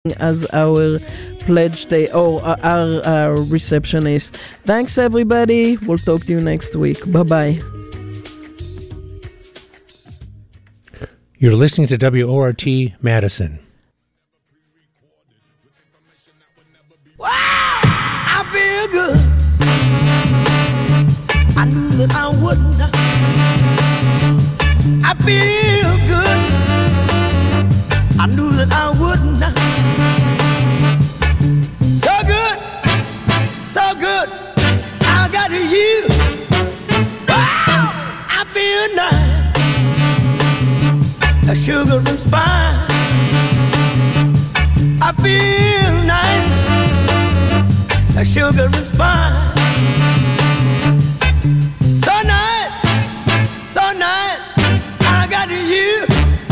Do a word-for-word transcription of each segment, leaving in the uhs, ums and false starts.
as our pledge day or uh, our, our receptionist. Thanks, everybody. We'll talk to you next week. Bye-bye. You're listening to W O R T Madison. Wow, I feel good. I knew that I wouldn't. I feel good. I knew that I wouldn't. So good, so good. I got you. Wow, I feel nice. A sugar and spice. I feel nice. A sugar and spice. So nice, so nice. I got you.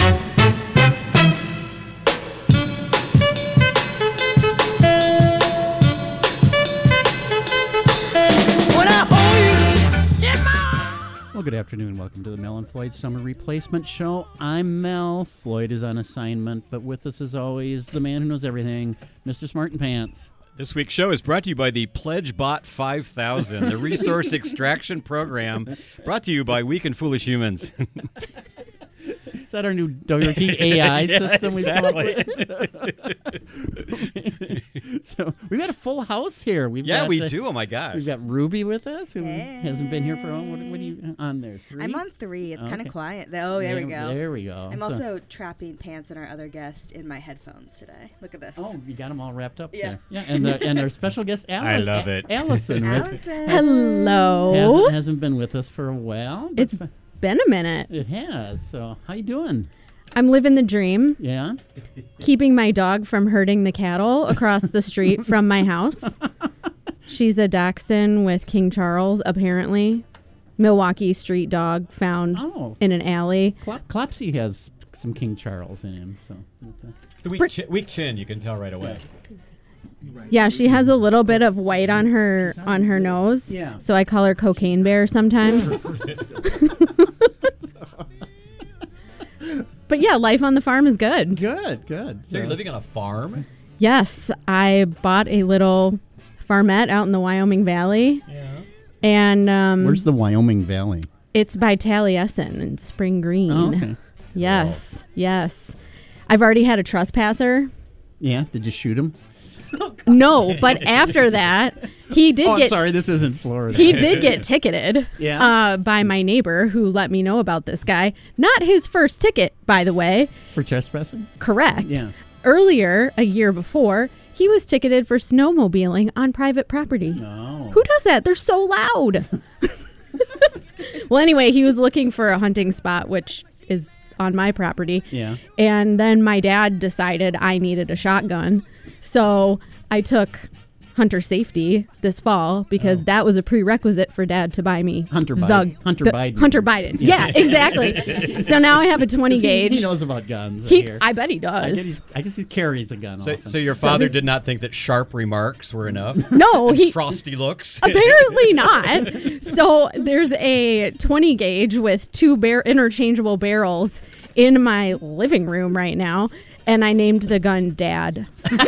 When I hold you in my arms. Well, good afternoon. Welcome to the Mel and Floyd Summer Replacement Show. I'm Mel. Floyd is on assignment, but with us, as always, the man who knows everything, Mister Smartin' Pants. This week's show is brought to you by the PledgeBot five thousand, the resource extraction program, brought to you by Weak and Foolish Humans. Is that our new W T A I Yeah, system we've come up with? exactly. So we've got a full house here. We've Yeah, got, we uh, do. Oh, my gosh. We've got Ruby with us, who Hey. hasn't been here for, oh, what, what are you on there, three? I'm on three. It's kind Okay. of quiet. Oh, there, we go. There we go. I'm So- also trapping Pants and our other guest in my headphones today. Look at this. Oh, you got them all wrapped up Yeah. there. Yeah, and, uh, and our special guest, Alice. love it. Allison. with- Allison. Hello. Hasn't, hasn't been with us for a while. but It's been a minute. It has. So, how you doing? I'm living the dream, Yeah? keeping my dog from hurting the cattle across the street from my house. She's a Dachshund with King Charles, apparently. Milwaukee street dog found Oh. in an alley. Clop- Clopsy has some King Charles in him. So, It's the weak, chi- weak chin, you can tell right away. Yeah, she has a little bit of white on her on her nose. Yeah. So I call her Cocaine Bear sometimes. But yeah, life on the farm is good. good, good. So you're living on a farm? Yes, I bought a little farmette out in the Wyoming Valley. Yeah. And um, Where's the Wyoming Valley? it's by Taliesin in Spring Green. Oh, okay. Yes, yes. I've already had a trespasser. Yeah, did you shoot him? No, but after that, he did Oh, I'm get sorry, this isn't Florida. he did get ticketed Yeah. uh, by my neighbor who let me know about this guy. Not his first ticket, by the way. For trespassing? Correct. Yeah. Earlier, a year before, he was ticketed for snowmobiling on private property. No. Who does that? They're so loud. Well, anyway, he was looking for a hunting spot, which is on my property. Yeah. And then my dad decided I needed a shotgun. So I took Hunter Safety this fall because Oh. that was a prerequisite for Dad to buy me Hunter the- Biden. Hunter the- Biden. Hunter Biden. Yeah, exactly. So now I have a twenty He- gauge. He, knows about guns. I He- hear. I bet he I guess, does. he's- I guess he carries a gun So, often. so your father did not think that sharp remarks were enough? No, he Frosty looks? apparently not. So there's a twenty gauge with two bar- interchangeable barrels in my living room right now, and I named the gun Dad.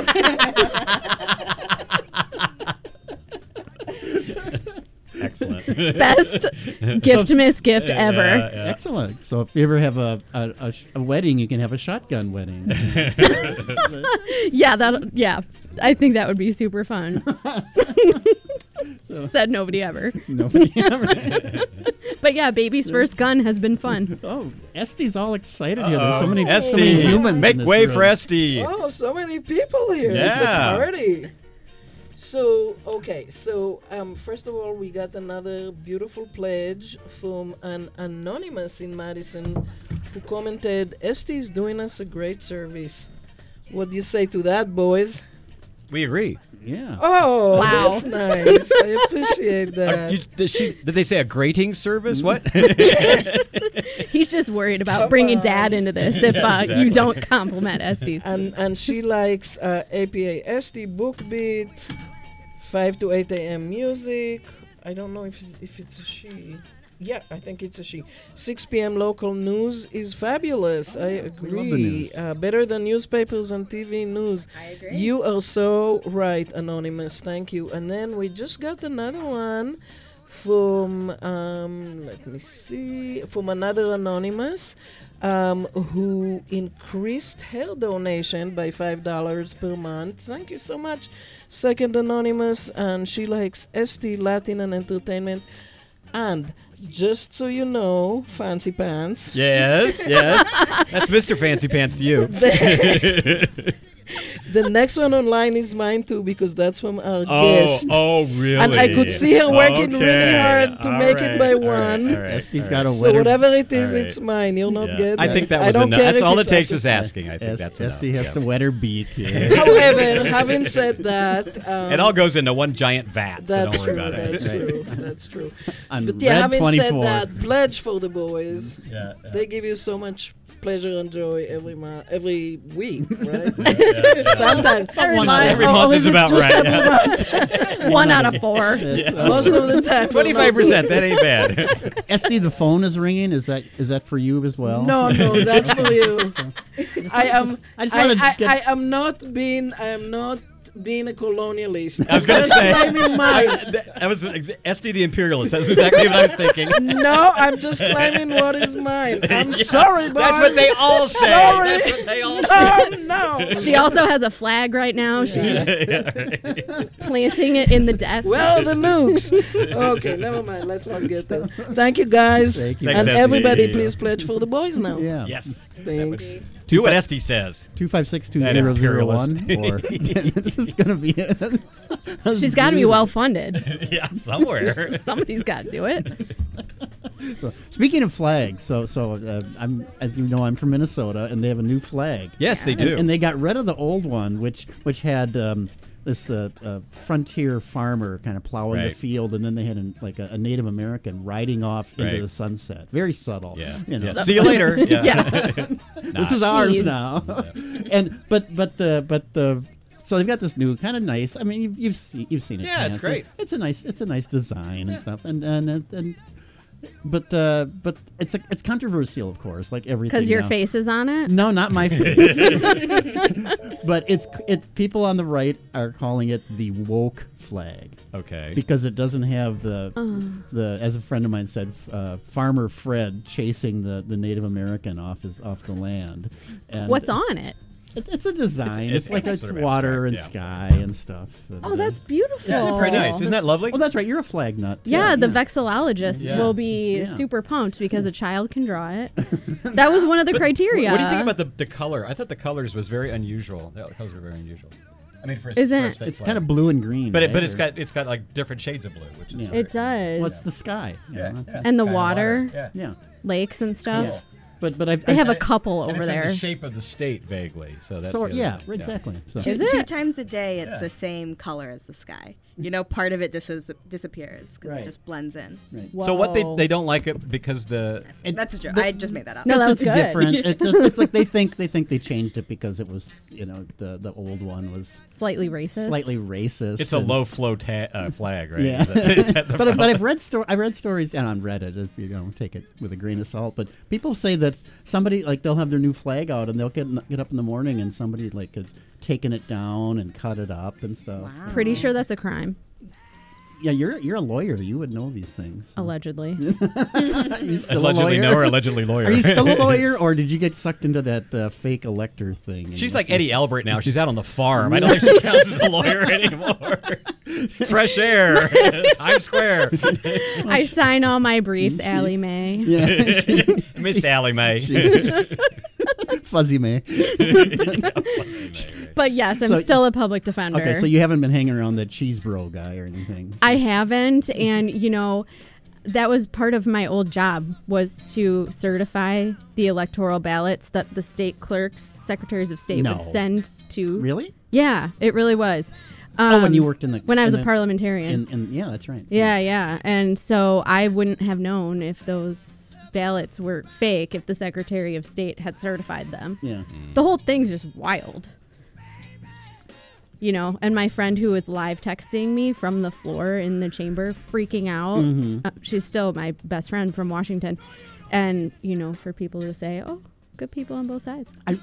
Excellent. Best gift miss gift ever. Excellent. So if you ever have a, a, a, sh- a wedding, you can have a shotgun wedding. Yeah, that. Yeah, I think that would be super fun. Said nobody ever. Nobody ever. But yeah, baby's first gun has been fun. Oh, Este's all excited here. There's so many, so many Esty, humans. make in this way room. for Esty. Oh, so many people here. It's a Yeah. party. So, okay, so um, first of all, we got another beautiful pledge from an anonymous in Madison who commented, Este's doing us a great service. What do you say to that, boys? We agree. Yeah. Oh, Wow. that's nice. I appreciate Uh, that. you, did, she, did they say a grating service? What? He's just worried about bringing Dad into this if uh, exactly. you don't compliment Esty. and and she likes uh, A P A S T Book Beat, five to eight a.m. music. I don't know if it's, if it's a she. Yeah, I think it's a she. six p.m. local news is fabulous. I agree. love the news. Uh, better than newspapers and T V news. I agree. You are so right, Anonymous. Thank you. And then we just got another one from, um, let me see, from another Anonymous um, who increased her donation by five dollars per month. Thank you so much, Second Anonymous. And she likes S T, Latin, and Entertainment. And just so you know, Fancy Pants. Yes, yes. That's Mister Fancy Pants to you. The next one online is mine too, because that's from our Oh, guest. oh, really? And I could see her working really Okay. hard to All make it by right, all right, one. all right, Estes all got a right. So wetter- whatever it is, All right. it's mine. You'll not Yeah. get I that. think that I was don't enough. care That's if all it it's takes after- is asking. I think Es- that's Estes enough. has Yeah. to wet her beak here. However, having said that, um, It all goes into one giant vat, so that's don't worry true. about it. That's Right. true. That's true. On But yeah, Red having said twenty-four. that, pledge for the boys. Yeah, They give you so much pleasure and joy every month, every week, right? Sometimes One out of Every Or month is is it about just right. every yeah. month? One out of four. Most of the time. Twenty-five percent. That ain't bad. Esty, the phone is ringing. Is that is that for you as well? No, no, that's for you. I am. I just I, wanted to I, get- I am not being. I am not being a colonialist. I was going to Just say. claiming mine. I- that that was ex- Esty the imperialist. That's exactly what I was thinking. No, I'm just claiming what is mine. I'm Yeah, sorry, boys. That's what they all say. Sorry. That's what they all say. Oh no. She also has a flag right now. She's planting it in the desk. Well, the nukes. Okay, never mind. Let's not get there. Thank you, guys. Thank you. And Thanks, Esty. everybody, please pledge for the boys now. Yeah. Yes. Thanks. Do what Esty says. Two five six two zero zero one. Or this is gonna be. A, a She's got to be zoo. well funded. Yeah, somewhere. Somebody's got to do it. So, speaking of flags, so so uh, I'm as you know I'm from Minnesota, and they have a new flag. Yes, they And, do. and they got rid of the old one, which which had um, this uh, uh, frontier farmer kind of plowing the Right. field, and then they had an, like a, a Native American riding off into Right. the sunset. Very subtle. Yeah. You know. Yeah. See you later. Yeah. Yeah. This is ours Jeez. now. and but but the but the so they've got this new kind of nice. I mean, you've you've seen you've seen it. Yeah, it's Chance. great. It's a nice it's a nice design and stuff. And and and. and but uh, but it's a, it's controversial, of course, like everything. Because your now. face is on it. No, not my face. But it's it. People on the right are calling it the woke flag Okay. because it doesn't have the Uh. the. As a friend of mine said, uh, Farmer Fred chasing the, the Native American off his off the land. And What's on it? It, it's a design. It's- It's, like it's it's sort of water and abstract, yeah. sky and stuff. And, Oh, uh, that's beautiful. Isn't it very nice? Isn't that lovely? Oh, that's right. You're a flag nut. too. Yeah, the vexillologists Yeah. will be Yeah. super pumped because a child can draw it. That was one of the criteria. What do you think about the, the color? I thought the colors was very unusual. The colors were very unusual. I mean, for a, Isn't- for a state It's flag. kind of blue and green. but it, right? but it's Or- got it's got like different shades of blue, which is Yeah. very- It does. What's the sky? you Yeah, know, yeah. And the Sky water. Yeah. Yeah. Lakes and stuff. Yeah. But but I've, They I've have a seen- couple And over it's in there. the shape of the state vaguely, so that's sort the yeah, other- exactly. So. Is Two it? times a day, it's Yeah. the same color as the sky. You know, part of it dis- disappears because Right. it just blends in. Right. So what they Whoa. they don't like it because the It- That's a joke. the- I just made that up. No, that it's was good. different. it's, it's like they think they think they changed it because it was you know the the old one was Slightly racist. slightly racist. it's a and- low flow ta- uh, flag, right? Yeah, Is that, is that the but I- but problem? I've read sto- I read stories and on Reddit if you don't take it with a grain of salt. But people say that somebody like they'll have their new flag out and they'll get get up in the morning and somebody like had taken it down and cut it up and stuff. Wow. Pretty sure that's a crime, Yeah, you're you're a lawyer. You would know these things. allegedly. Are you still a allegedly lawyer? no or allegedly lawyer. Are you still a lawyer, or did you get sucked into that uh, fake elector thing? and She's you like see- Eddie Albert now. She's out on the farm. I don't think she counts as a lawyer anymore. Fresh air, Times Square. I sign all my briefs, Allie Mae. Yeah, Miss Allie Mae. Fuzzy May. But yes, I'm So- still a public defender. Okay, so you haven't been hanging around that cheese bro guy or anything. so- I haven't, and you know, that was part of my old job was to certify the electoral ballots that the state clerks, secretaries of state No. would send to. Really? Yeah, it really was. Um, Oh, when you worked in the when I was in a the- parliamentarian. In, in, yeah, that's right. yeah, yeah, and so I wouldn't have known if those ballots were fake if the Secretary of State had certified them. Yeah. The whole thing's just wild. you know, and my friend who was live texting me from the floor in the chamber, freaking out. Mm-hmm. Uh, she's still my best friend from Washington. And, you know, for people to say, oh, good people on both sides. I,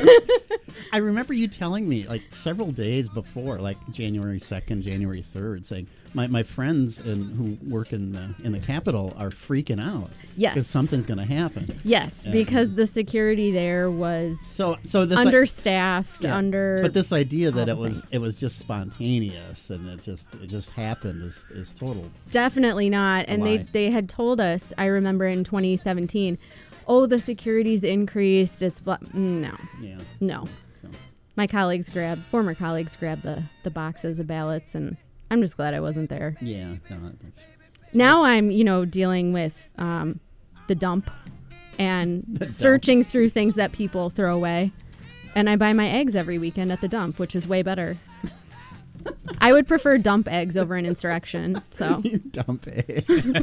I remember you telling me like several days before, like January second, January third, saying my, my friends in, who work in the in the Capitol are freaking out. Yes. because something's going to happen. Yes, And- because the security there was So so this i- understaffed, yeah, under. but this idea that all it was things. it was just spontaneous and it just it just happened is, is total. Definitely not. And they, lie. they had told us, I remember in twenty seventeen, oh, the security's increased. It's blah. No, Yeah. no. So. My colleagues grabbed, former colleagues grabbed the, the boxes of ballots, and I'm just glad I wasn't there. Yeah. No, it's, Now I'm, you know, dealing with um, the dump and The dump. searching through things that people throw away. And I buy my eggs every weekend at the dump, which is way better. I would prefer dump eggs over an insurrection. So you dump eggs.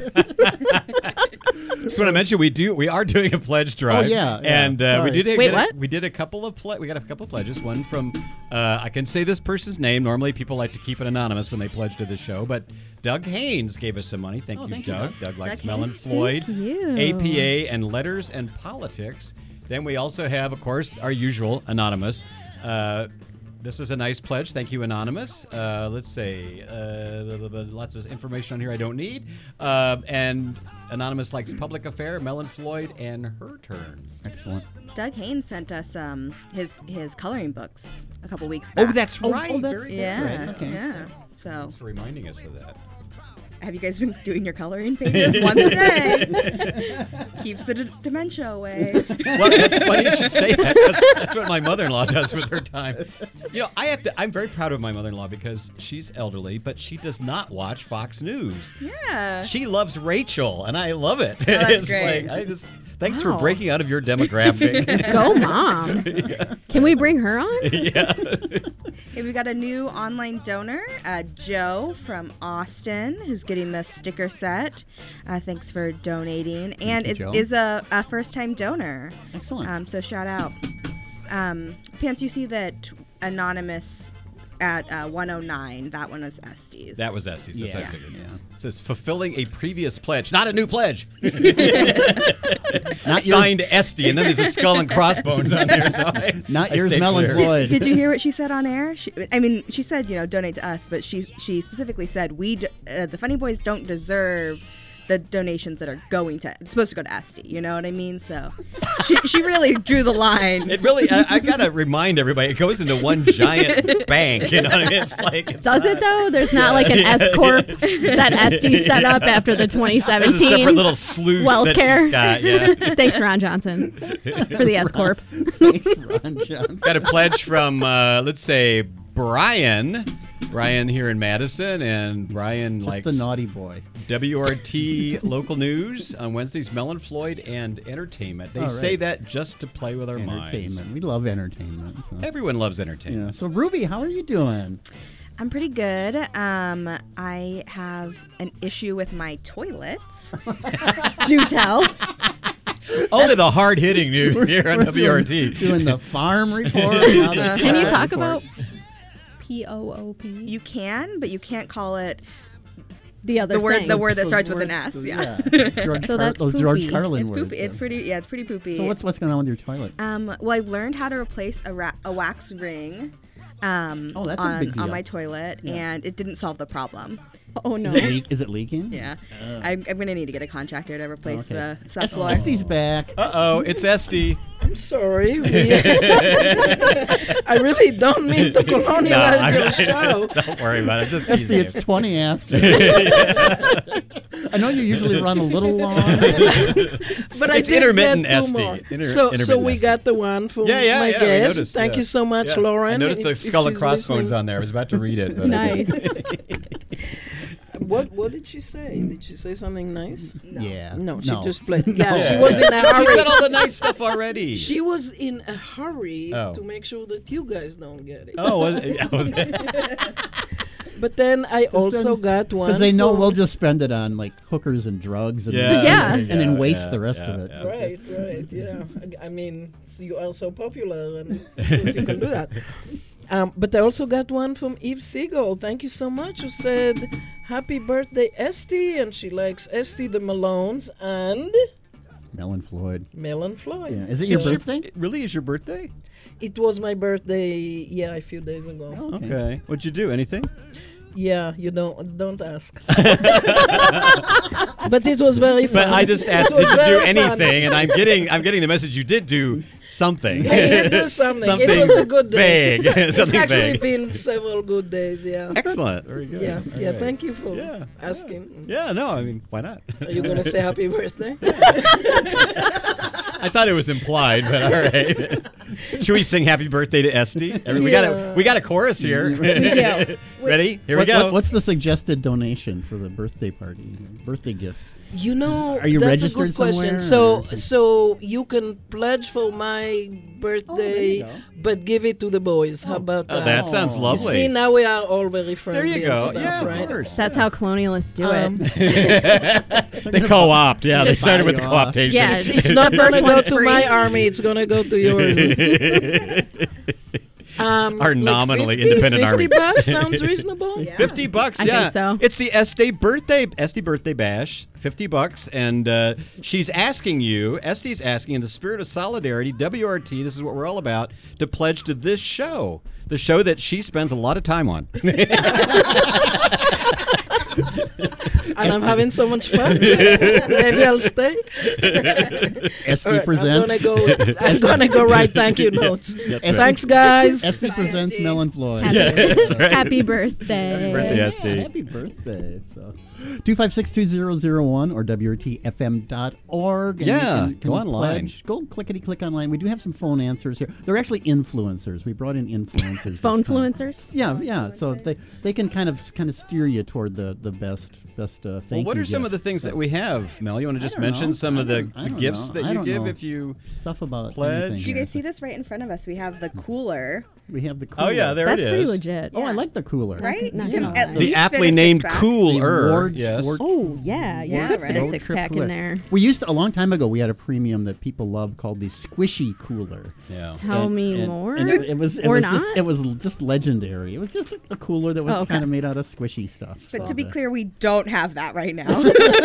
Just want to mention we do we are doing a pledge drive. Oh, yeah, yeah. and uh, we Sorry. did a, Wait, did a- what? we did a couple of ple- we got a couple of pledges. One from uh, I can say this person's name. Normally people like to keep it anonymous when they pledge to the show, but Doug Haynes gave us some money. Thank Oh, you, thank you, Doug. Doug. Doug likes Doug Mellon Haynes. Floyd, Thank you. A P A, and letters and politics. Then we also have, of course, our usual anonymous. Uh, This is a nice pledge. Thank you, Anonymous. Uh, let's say uh, lots of information on here I don't need. Uh, and Anonymous likes Public Affair, Mellon Floyd, and Her Turn. Excellent. Doug Haynes sent us um his his coloring books a couple weeks back. Oh, that's Oh, right. oh, that's- Very- yeah, right, okay. yeah. So, Thanks for reminding us of that. have you guys been doing your coloring pages once a day? Keeps the d- dementia away. Well, it's funny you should say that. 'Cause that's what my mother-in-law does with her time. You know, I have to. I'm very proud of my mother-in-law because she's elderly, but she does not watch Fox News. Yeah. She loves Rachel, and I love it. that's it's great. like I just thanks for Wow. breaking out of your demographic. go, Mom. Can we bring her on? yeah. Hey, we got a new online donor, uh, Joe from Austin, who's getting the sticker set. Uh, thanks for donating, and you, it's Joe. is a, a first-time donor. Excellent. Um, so shout out. Um, Pants, you see that anonymous at uh, one oh nine. That one was Estes. That was Estes. That's what I Yeah. figured. Yeah. It says fulfilling a previous pledge, not a new pledge. Not yours, Signed Esty, and then there's a skull and crossbones on there. So I, not I yours, stayed Mellon clear. Floyd. Did you hear what she said on air? She, I mean, she said, you know, donate to us, but she she specifically said we, d- uh, the Funny Boys, don't deserve the donations that are going to. It's supposed to go to Esty. You know what I mean? So she she really drew the line. It really, I, I gotta remind everybody, it goes into one giant bank. You know what I mean? It's like it's Does not- it though? There's not like an S corp that Esty set up after the twenty There's a seventeen separate little sluice wealth that care. she's got. Yeah. Thanks, Ron Johnson, for the S corp. Thanks, Ron Johnson. Got a pledge from, uh, let's say, Brian. Brian here in Madison, and Brian Just likes the naughty boy. W R T local news on Wednesdays, Mellon Floyd, and entertainment. They All say right. that just to play with our minds. Entertainment. We love entertainment. So. Everyone loves Yeah. entertainment. So Ruby, how are you doing? I'm pretty good. Um, I have an issue with my toilets. Do tell. Only the hard hitting news here on We're W R T. Doing, doing the farm report. now the Can you toilet talk report. about P O O P? You can, but you can't call it The other the word thing. the word that Those starts with an words- S. Yeah. Those George, So Car- that's those George poopy. Carlin It's words. poopy. It's yeah. pretty. Yeah, it's pretty poopy. So what's what's going on with your toilet? Um, well, I've learned how to replace a, ra- a wax ring um, Oh, that's a on, big on deal. my toilet, Yeah. and it didn't solve the problem. Oh no. Is it, leak, is it leaking? Yeah, Oh. I'm, I'm going to need to get a contractor to replace Okay. the subfloor. Estes back. Uh oh, it's Esty. I'm sorry. We- I really don't mean to colonialize your show. Don't worry about it. Just Esty, teasing it's you. twenty after. I know you usually run a little long. But I It's did intermittent get two S T. more. Inter- so, so intermittent we S T. got the one from Yeah, yeah, my yeah. we guest. noticed, Thank yeah. you so much, Yeah. Lauren. I noticed If- the if skull and she's crossbones listening. on there. I was about to read it. But Nice. What What did she say? Did she say something nice? Yeah. No, she just played. Yeah, she was in a She said hurry. all the nice stuff already. She was in a hurry Oh. to make sure that you guys don't get it. Oh, was it? Oh, that- But then I also got one. Because they know for- we'll just spend it on like hookers and drugs and, Yeah. Yeah. and then waste yeah, the rest yeah, of it. yeah. Right, right, yeah. I, I mean, so you are so popular, and of course you can do that. Um, but I also got one from Eve Siegel. Thank you so much. Who said, "Happy birthday, Esty," and she likes Esty the Malones and Melon Floyd. Melon Floyd. Yeah. Is it your It's birthday? It really is your birthday? It was my birthday, yeah, a few days ago. Oh, Okay. What'd you do? Anything? Yeah, you don't don't ask. But it was very fun. But I just asked, It did was you do very fun. anything? And I'm getting, I'm getting the message you did do something. I did do something. Something It was a good day. vague. It's Something actually vague. been several good days, yeah. Excellent. Very good. Yeah, All yeah, right. thank you for Yeah, asking. Yeah, no, I mean, why not? Are you going to say happy birthday? I thought it was implied, but all right. Should we sing "Happy Birthday" to Esty? Every- We got a Yeah. we got a chorus here. do. Ready? Here What- we go. what- what's the suggested donation for the birthday party? Birthday gift. You know, Are you that's registered a good question. somewhere, So, or- so you can pledge for my birthday, go. but give it to the boys. How about Oh, that? that sounds Oh. lovely. See, now we are all very there friendly. you go. And stuff, Yeah, right? of course. That's how colonialists do Um, it. They co-opt. Yeah, they Just started buy with the you co-optation. Yeah, It's, it's not going to First go one's to free. my army. It's going to go to yours. Um, Our like nominally fifty, independent fifty army. bucks sounds reasonable. Fifty bucks, I yeah. think so. It's the Esty birthday, Esty birthday bash. Fifty bucks, and uh, she's asking you. Esty's asking, in the spirit of solidarity, W R T. This is what we're all about. To pledge to this show, the show that she spends a lot of time on. And I'm having so much fun. Maybe I'll stay. Esty All right, presents. I'm gonna go. I'm gonna go write thank you notes. right. Thanks, guys. Esty presents Melon Floyd. Happy, happy birthday. Happy birthday, Yeah, Esty. happy birthday. So two five six two zero zero one or W R T F M dot org. Yeah, go online. Pledge. Go clickety click online. We do have some phone answers here. They're actually influencers. We brought in influencers. this Phone time. influencers? Yeah, yeah. So they they can kind of kind of steer you toward the the best best uh, Well, thank what you are some of gift. the things that we have, Mel? You want to just don't mention know. some I of the, don't- I the don't gifts know. that I you don't give know. if you stuff about Pledge? anything Did you here. guys see this right in front of us? We have the cooler, We have the cooler. Oh yeah, there That's it pretty is. legit. Oh, I Yeah. like the cooler. right? Not You can gonna at lie. The least fit a aptly named six-pack. Cooler. The Ward- Yes. Ward- Oh, yeah. You Yeah, could fit right. a six pack Cooler. in there. We used to, a long time ago. We had a premium that people love called the Squishy Cooler. Yeah. Tell And- me and- more. and it, it was it or was not? just it was just legendary. It was just a, a cooler that was Oh, okay. kind of made out of squishy stuff. But So to be the- clear, we don't have that right now.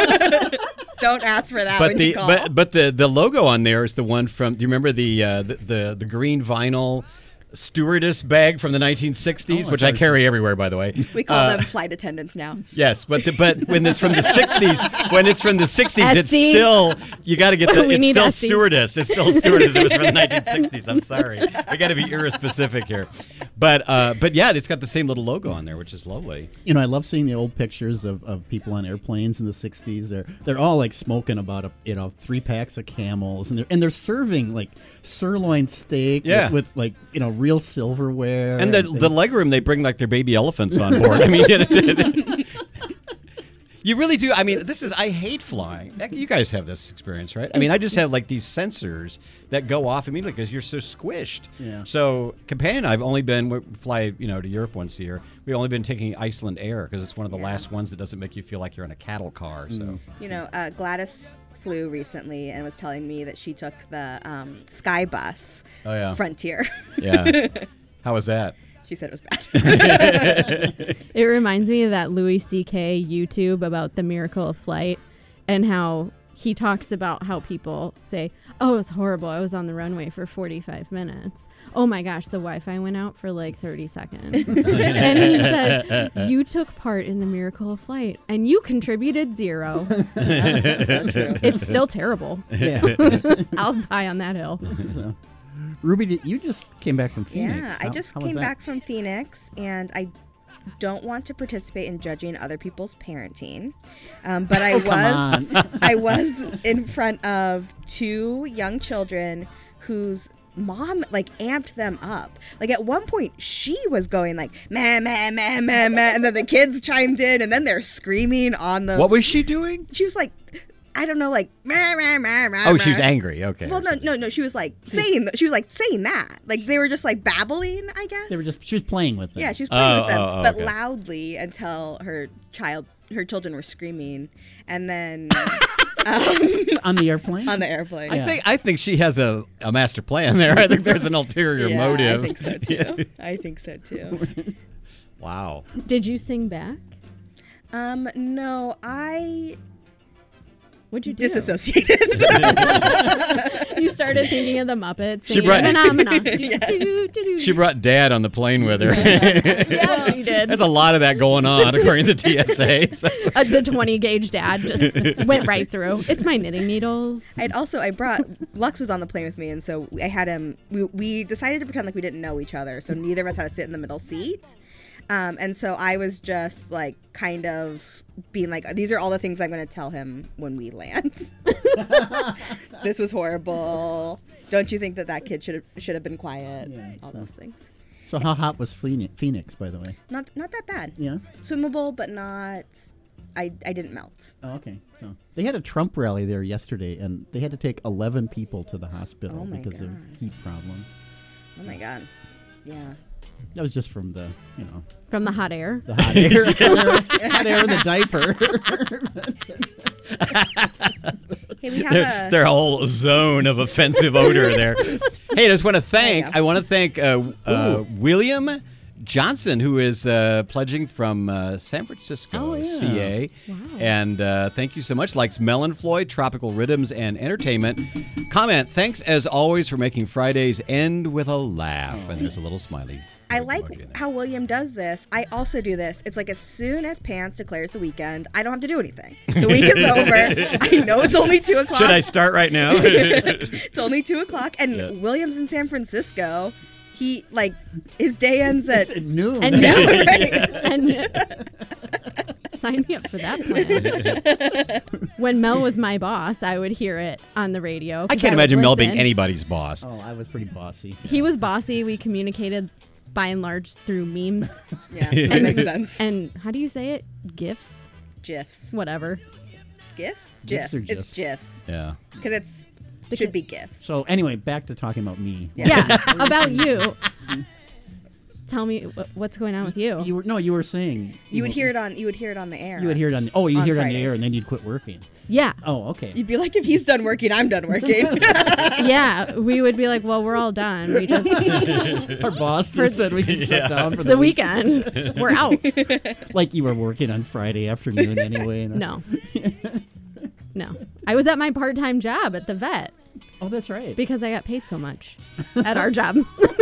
Don't ask for that But when the you call. but but the the logo on there is the one from. Do you remember the uh, the, the the green vinyl stewardess bag from the nineteen sixties, Oh, I which I thought- carry everywhere, by the way? we call Uh, them flight attendants now. Yes, but the, but when it's from the sixties, when it's from the sixties, it's Esty. still you got to get the We it's need still Esty. stewardess. It's still stewardess. It was from the nineteen sixties. I'm sorry, we got to be irrespecific here. But uh, but yeah, it's got the same little logo on there, which is lovely. You know, I love seeing the old pictures of, of people on airplanes in the sixties. They're they're all like smoking about a you know three packs of Camels, and they're and they're serving like sirloin steak Yeah. with, with like you know real silverware. And the things. the legroom, they bring like their baby elephants on board. I mean, it, you really do. I mean, this is I hate flying. You guys have this experience, right? I mean, I just have like these sensors that go off immediately because you're so squished. Yeah. So, Companion and I have only been we fly, you know, to Europe once a year. We've only been taking Iceland Air because it's one of the Yeah. last ones that doesn't make you feel like you're in a cattle car. So, You know, uh, Gladys flew recently and was telling me that she took the um, Sky Bus oh yeah, Frontier. yeah. How was that? She said it was bad. It reminds me of that Louis C K YouTube about the miracle of flight and how he talks about how people say, oh, it was horrible. I was on the runway for forty-five minutes. Oh my gosh, the Wi-Fi went out for like thirty seconds. And he said, you took part in the miracle of flight and you contributed zero. It's still terrible. yeah. I'll die on that hill. So, Ruby, did, you just came back from Phoenix. Yeah, I How- just how was came that? back from Phoenix, and I don't want to participate in judging other people's parenting, um, but I Oh, come was I was in front of two young children whose mom like amped them up. Like at one point, she was going like "meh meh meh meh meh," and then the kids chimed in, and then they're screaming on the. What was she doing? She was like, I don't know, like meh meh meh meh. Oh, she was meh. angry. Okay. Well, no, no, no. She was like saying, she was like saying that. Like they were just like babbling, I guess. They were just she was playing with them. Yeah, she was playing Oh, with them, oh, oh, but okay. loudly until her child, her children were screaming, and then um, On the airplane? on the airplane. I Yeah. think I think she has a, a master plan there. I think there's an ulterior yeah, motive. I think so too. I think so too. Wow. Did you sing back? Um, no, I What'd you do? disassociated. You started thinking of the Muppets. She Singing brought- Phenomena. Yeah. She brought Dad on the plane with her. Yeah, she did. There's a lot of that going on, according to T S A. So. Uh, the twenty gauge dad just went right through. It's my knitting needles. I'd also I brought Lux was on the plane with me, and so I had him. We we decided to pretend like we didn't know each other, so neither of us had to sit in the middle seat. Um, and so I was just like kind of being like, these are all the things I'm going to tell him when we land. This was horrible. Don't you think that that kid should have should have been quiet? Yeah, all so- those things. So how hot was Phoenix, Phoenix, by the way? Not not that bad. Yeah. Swimmable, but not. I I didn't melt. Oh, okay. So they had a Trump rally there yesterday, and they had to take eleven people to the hospital Oh my because of God. heat problems. Oh my god. Yeah. That was just from the, you know, From the hot air. the hot air, hot air in the diaper. Hey, we have Their, a. their whole zone of offensive odor there. Hey, I just want to thank. go. I want to thank uh, uh, William Johnson, who is uh, pledging from uh, San Francisco, Oh, yeah. C A. Wow. And uh, thank you so much. Likes Melon Floyd, Tropical Rhythms, and Entertainment. Comment, thanks as always for making Fridays end with a laugh. And there's a little smiley. I emoji like in there. how William does this. I also do this. It's like as soon as Pants declares the weekend, I don't have to do anything. The week is over. I know it's only two o'clock. Should I start right now? It's only two o'clock, and Yeah. William's in San Francisco. He like his day ends at At noon. And Yeah, noon. right. And sign me up for that plan. When Mel was my boss, I would hear it on the radio. I 'cause can't would imagine Mel being listen. anybody's boss. Oh, I was pretty bossy. He was bossy. We communicated by and large through memes. Yeah, that makes sense. And how do you say it? GIFs? GIFs, Whatever. GIFs, GIFs or GIFs. It's GIFs? GIFs Yeah. because it's Because- should be GIFs. So anyway, back to talking about me. Yeah, about you. Tell me wh- what's going on with you. You were no, you were saying you would hear it on you would hear it on the air. You would hear it on. Oh, you on hear it on the Fridays. air, and then you'd quit working. Yeah. Oh, okay. You'd be like, if he's done working, I'm done working. Yeah, we would be like, well, we're all done. We just, it's Our boss just said we can shut down for the weekend. We're out. Like you were working on Friday afternoon anyway. and- No. No. I was at my part time job at the vet Oh, that's right. because I got paid so much at our job.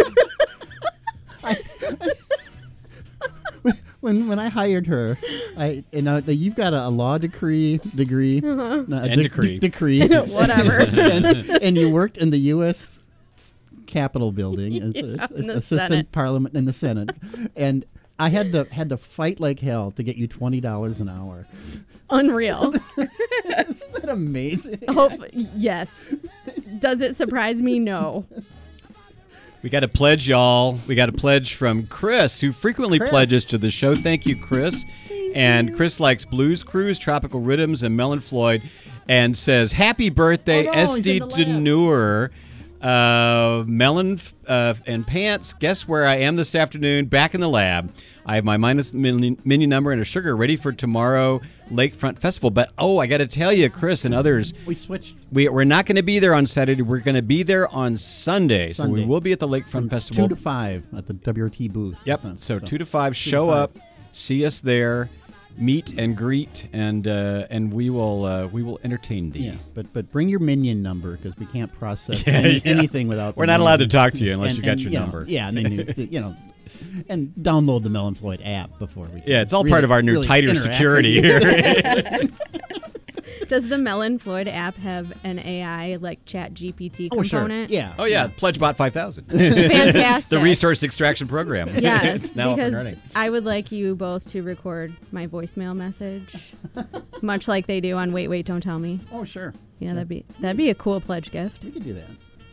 when when I hired her, I you know you've got a, a law degree degree no, a And decree. decree Whatever. and, and you worked in the U S Capitol building as Yeah, as- in the assistant Senate. parliament in the Senate, and I had to had to fight like hell to get you twenty dollars an hour. Unreal. Isn't that amazing? Hope, yes. Does it surprise me? No. We got a pledge, y'all. We got a pledge from Chris, who frequently Chris. pledges to the show. Thank you, Chris. And Chris likes Blues Cruise, Tropical Rhythms, and Melon Floyd, and says, "Happy birthday, Oh, no, he's Esty in the lab. Deneur, uh, Melon uh, and Pants. Guess where I am this afternoon? Back in the lab. I have my minus minion, minion number and a sugar ready for tomorrow Lakefront Festival. But oh, I got to tell you, Chris and others." We switched We, we're not going to be there on Saturday. We're going to be there on Sunday. So we Sunday. will be at the Lakefront from Festival. two to five at the W R T booth. Yep. So, So, so two to five. two to Show five. up, see us there, meet and greet, and uh, and we will uh, we will entertain thee. Yeah, but but bring your minion number because we can't process Yeah, any, yeah. anything without. We're the not allowed to minion. talk to you unless And- you got and, your know, number. yeah, and then you, you know, and download the Melon Floyd app before we. Yeah, it's all really- part of our new really tighter interact. security here. Does the Melon Floyd app have an A I like Chat G P T Oh sure, component? yeah. Oh yeah, PledgeBot five thousand. Fantastic. The resource extraction program. Yes, It's now up and because running. I would like you both to record my voicemail message, much like they do on Wait, Wait, Don't Tell Me. Oh sure, Yeah, that'd be that'd be a cool pledge gift. we could do that.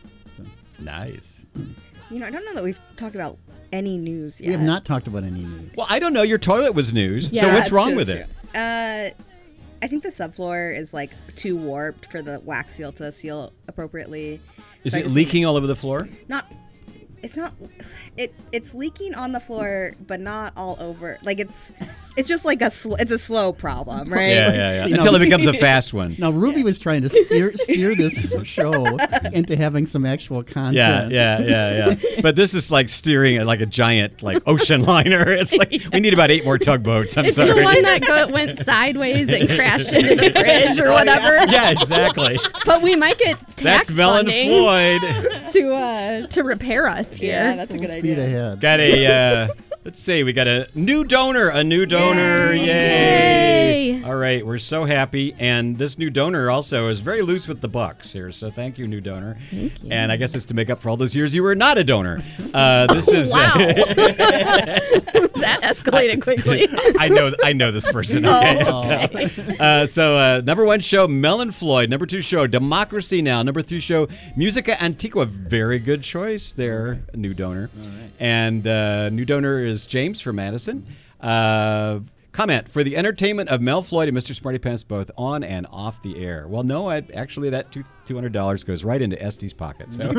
Nice. You know, I don't know that we've talked about any news yet. We have not talked about any news. Well, I don't know. Your toilet was news. Yeah, so what's That's wrong true, with that's it? true. Uh, I think the subfloor is like too warped for the wax seal to seal appropriately. Is So I it just leaking all over the floor? think- Not. It's not. It it's leaking on the floor, but not all over. Like it's It's just like a sl- it's a slow problem, right? Yeah, yeah, yeah. See, Until no- it becomes a fast one. Now, Ruby was trying to steer steer this show into having some actual content. Yeah, yeah, yeah, yeah. But this is like steering it like a giant like ocean liner. It's like we need about eight more tugboats. I'm It's sorry. the one that go, went sideways and crashed into the bridge or whatever. yeah, exactly. But we might get tax That's Mel and funding Floyd. to uh, to repair us here. Yeah, that's a Full good speed idea. ahead. Got a. Uh, let's see. We got a new donor. A new donor. Yay. Yay. All right, we're so happy, and this new donor also is very loose with the bucks here. So thank you, new donor. Thank you. And I guess it's to make up for all those years you were not a donor. Uh, this is. Wow. That escalated quickly. I know, I know this person. Okay. Uh, so uh, number one show, Mel and Floyd. Number two show, Democracy Now. Number three show, Musica Antigua. Very good choice there, new donor. And uh, new donor is James from Madison. Uh, comment for the entertainment of Mel Floyd and Mister Smarty Pants, both on and off the air. Well, no, I, actually that two two hundred dollars goes right into Estee's pocket. So.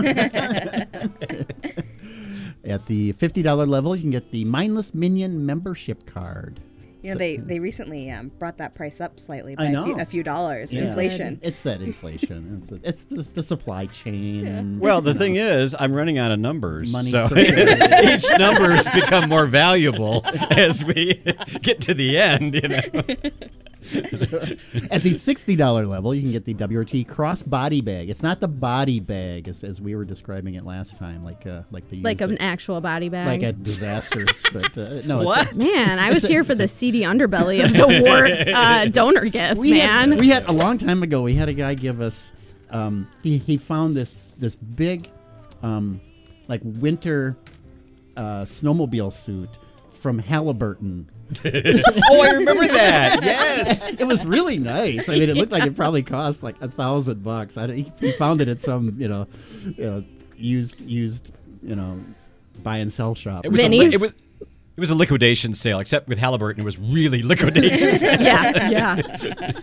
At the fifty dollars level, you can get the Mindless Minion membership card. You know, they they recently um, brought that price up slightly by I a know. few, a few dollars. Yeah. Inflation. It's that inflation. It's, it's the, the supply chain. And, Well, the you thing know, is, I'm running out of numbers. Money so circulating. each numbers become more valuable as we get to the end, you know. At the sixty dollars level, you can get the W R T cross body bag. It's not the body bag as, as we were describing it last time, like uh, like the Like an actual body bag. like at disasters. But uh, no, What? It's, Man, I was here for the seedy underbelly of the war uh, donor gifts, we man. Had, we had a long time ago. We had a guy give us. Um, he he found this this big, um, like winter, uh, snowmobile suit from Halliburton. Oh, I remember that. Yes. It was really nice. I mean, it looked like it probably cost like a thousand bucks. I, he, he found it at some, you know, uh, used used, you know, buy and sell shop. It was, a, li- Vinny's. it was it was a liquidation sale, except with Halliburton, it was really liquidation sale. yeah, yeah.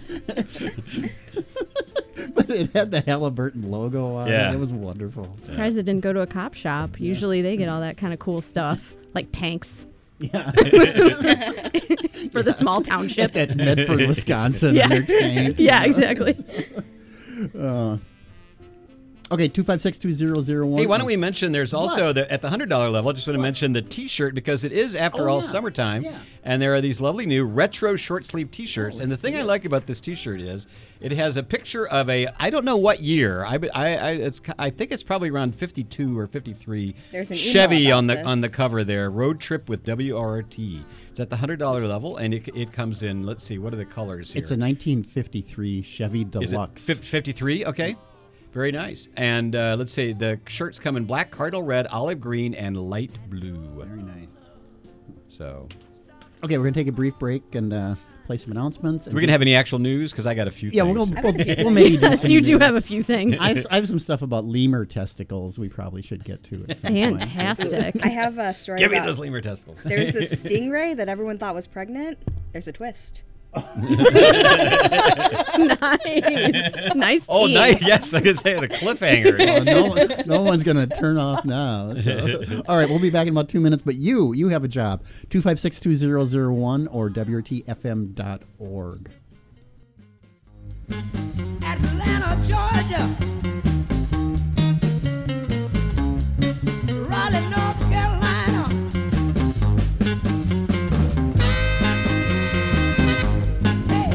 But it had the Halliburton logo on Yeah. it. It was wonderful. Surprised it didn't go to a cop shop. Usually they get all that kind of cool stuff, like tanks Yeah. for the small township. At Medford, Wisconsin. Yeah. Their tank. Yeah, exactly. Uh, okay, two five six two zero zero one. Hey, why don't we mention there's also the, at the one hundred dollars level, I just want to mention the T-shirt because it is, after Oh, all, yeah. summertime. Yeah. And there are these lovely new retro short sleeve T-shirts. Oh, and the let's thing see I it. like about this T-shirt is it has a picture of a, I don't know what year. I, I, I, it's, I think it's probably around fifty-two or fifty-three. There's an email Chevy about on the this. on the cover there. Road trip with W R R T. It's at the one hundred dollars level, and it, it comes in, let's see, what are the colors here? It's a nineteen fifty-three Chevy Is it Deluxe. fif- fifty-three? Okay. Very nice. And uh, let's see, the shirts come in black, cardinal red, olive green, and light blue. Very nice. So, Okay, we're going to take a brief break and uh, play some announcements. are we going to have any actual news? Because I got a few Yeah, things. we'll, go, we'll, we'll maybe do Yes, some you do news. have a few things. I have, I have some stuff about lemur testicles we probably should get to at some point. Fantastic. I have a story Give me about those lemur testicles. there's this stingray that everyone thought was pregnant. There's a twist. Nice. Nice Oh, tease. nice. Yes, I was saying a cliffhanger. Oh, no, one- no one's going to turn off now. So. All right, we'll be back in about two minutes. But you, you have a job. two five six two zero zero one or W R T F M dot org. Atlanta, Georgia. Raleigh, North Carolina. Hey.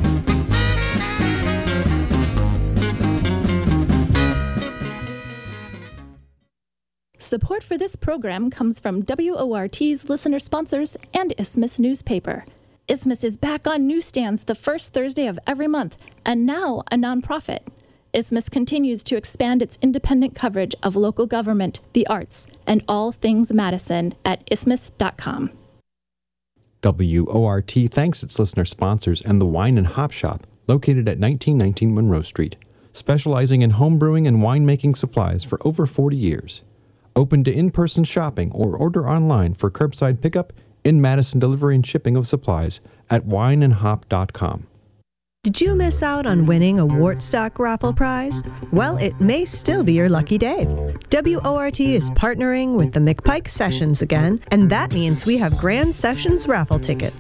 Support for this program comes from W O R T's listener sponsors and Isthmus Newspaper. Isthmus is back on newsstands the first Thursday of every month, and now a nonprofit. Isthmus continues to expand its independent coverage of local government, the arts, and all things Madison at isthmus dot com. W O R T thanks its listener sponsors and the Wine and Hop Shop, located at nineteen nineteen Monroe Street, specializing in home brewing and winemaking supplies for over forty years. Open to in-person shopping or order online for curbside pickup, in-Madison delivery and shipping of supplies at wine and hop dot com. Did you miss out on winning a Wartstock raffle prize? Well, it may still be your lucky day. W O R T is partnering with the McPike Sessions again, and that means we have Grand Sessions raffle tickets.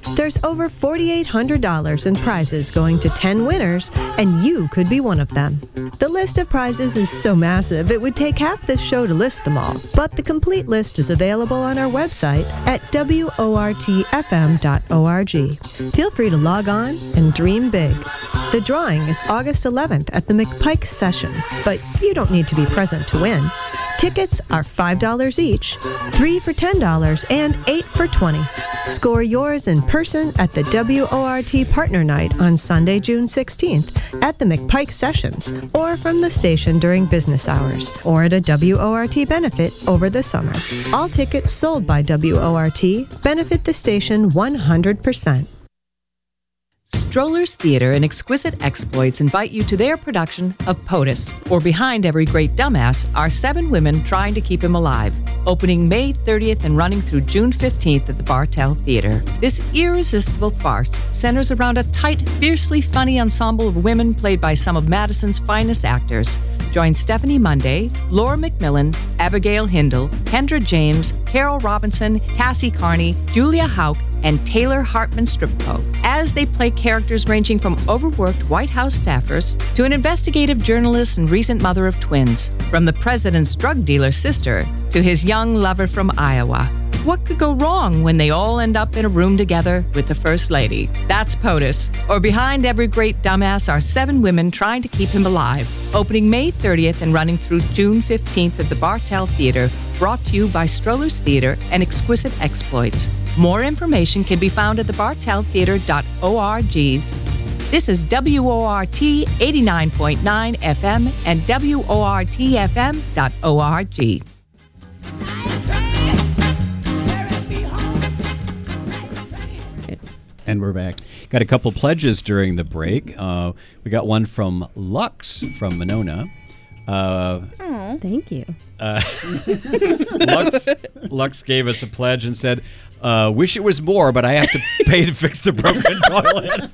There's over four thousand eight hundred dollars in prizes going to ten winners, and you could be one of them. The list of prizes is so massive it would take half this show to list them all, but the complete list is available on our website at W O R T F M dot org. Feel free to log on and dream big. The drawing is August eleventh at the McPike Sessions, but you don't need to be present to win. Tickets are five dollars each, three for ten dollars, and eight for twenty dollars. Score yours in person at the W O R T Partner Night on Sunday, June sixteenth at the McPike Sessions, or from the station during business hours, or at a W O R T benefit over the summer. All tickets sold by W O R T benefit the station one hundred percent. Strollers Theater and Exquisite Exploits invite you to their production of POTUS, or Behind Every Great Dumbass are seven women trying to keep him alive, opening May thirtieth and running through June fifteenth at the Bartell Theater. This irresistible farce centers around a tight, fiercely funny ensemble of women played by some of Madison's finest actors. Join Stephanie Monday, Laura McMillan, Abigail Hindle, Kendra James, Carol Robinson, Cassie Carney, Julia Hauk, and Taylor Hartman Stripko as they play characters ranging from overworked White House staffers to an investigative journalist and recent mother of twins, from the president's drug dealer sister to his young lover from Iowa. What could go wrong when they all end up in a room together with the First Lady? That's POTUS, or Behind Every Great Dumbass are seven women trying to keep him alive, opening May thirtieth and running through June fifteenth at the Bartell Theater, brought to you by Strollers Theater and Exquisite Exploits. More information can be found at the bartell theater dot org. This is W O R T eighty-nine point nine F M and W O R T F M dot org. And we're back. Got a couple pledges during the break. Uh, we got one from Lux from Monona. Uh, Oh, thank you. Uh, Lux, Lux gave us a pledge and said, uh, wish it was more, but I have to pay to fix the broken toilet.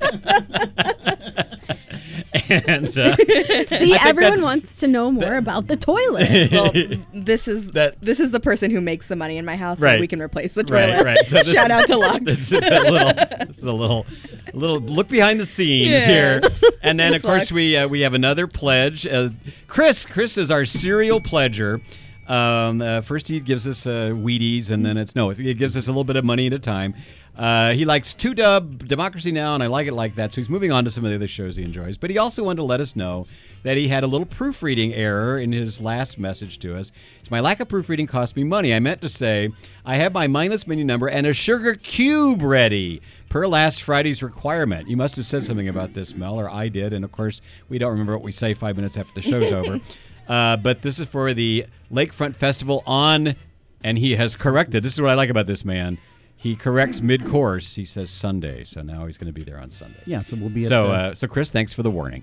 and uh, See, I think everyone that's- wants to know more about the toilet. Well, this is That- this is the person who makes the money in my house, Right. so we can replace the Right, toilet. right. So this Shout is- out to Lux. This is a little, this is a little, a little look behind the scenes Yeah. here, and then of Thanks, course Lux. we uh, we have another pledge. Uh, Chris, Chris is our serial pledger. Um, uh, first he gives us uh, Wheaties, and then it's no, he gives us a little bit of money at a time. Uh, he likes two dub Democracy Now, and I like it like that. So he's moving on to some of the other shows he enjoys. But he also wanted to let us know that he had a little proofreading error in his last message to us. So my lack of proofreading cost me money. I meant to say I have my mindless menu number and a sugar cube ready per last Friday's requirement. You must have said something about this, Mel, or I did. And of course, we don't remember what we say five minutes after the show's over. Uh, but this is for the Lakefront Festival on, and he has corrected. This is what I like about this man. He corrects mid-course. He says Sunday, so now he's going to be there on Sunday. Yeah, so we'll be at So, the- uh, so Chris, thanks for the warning.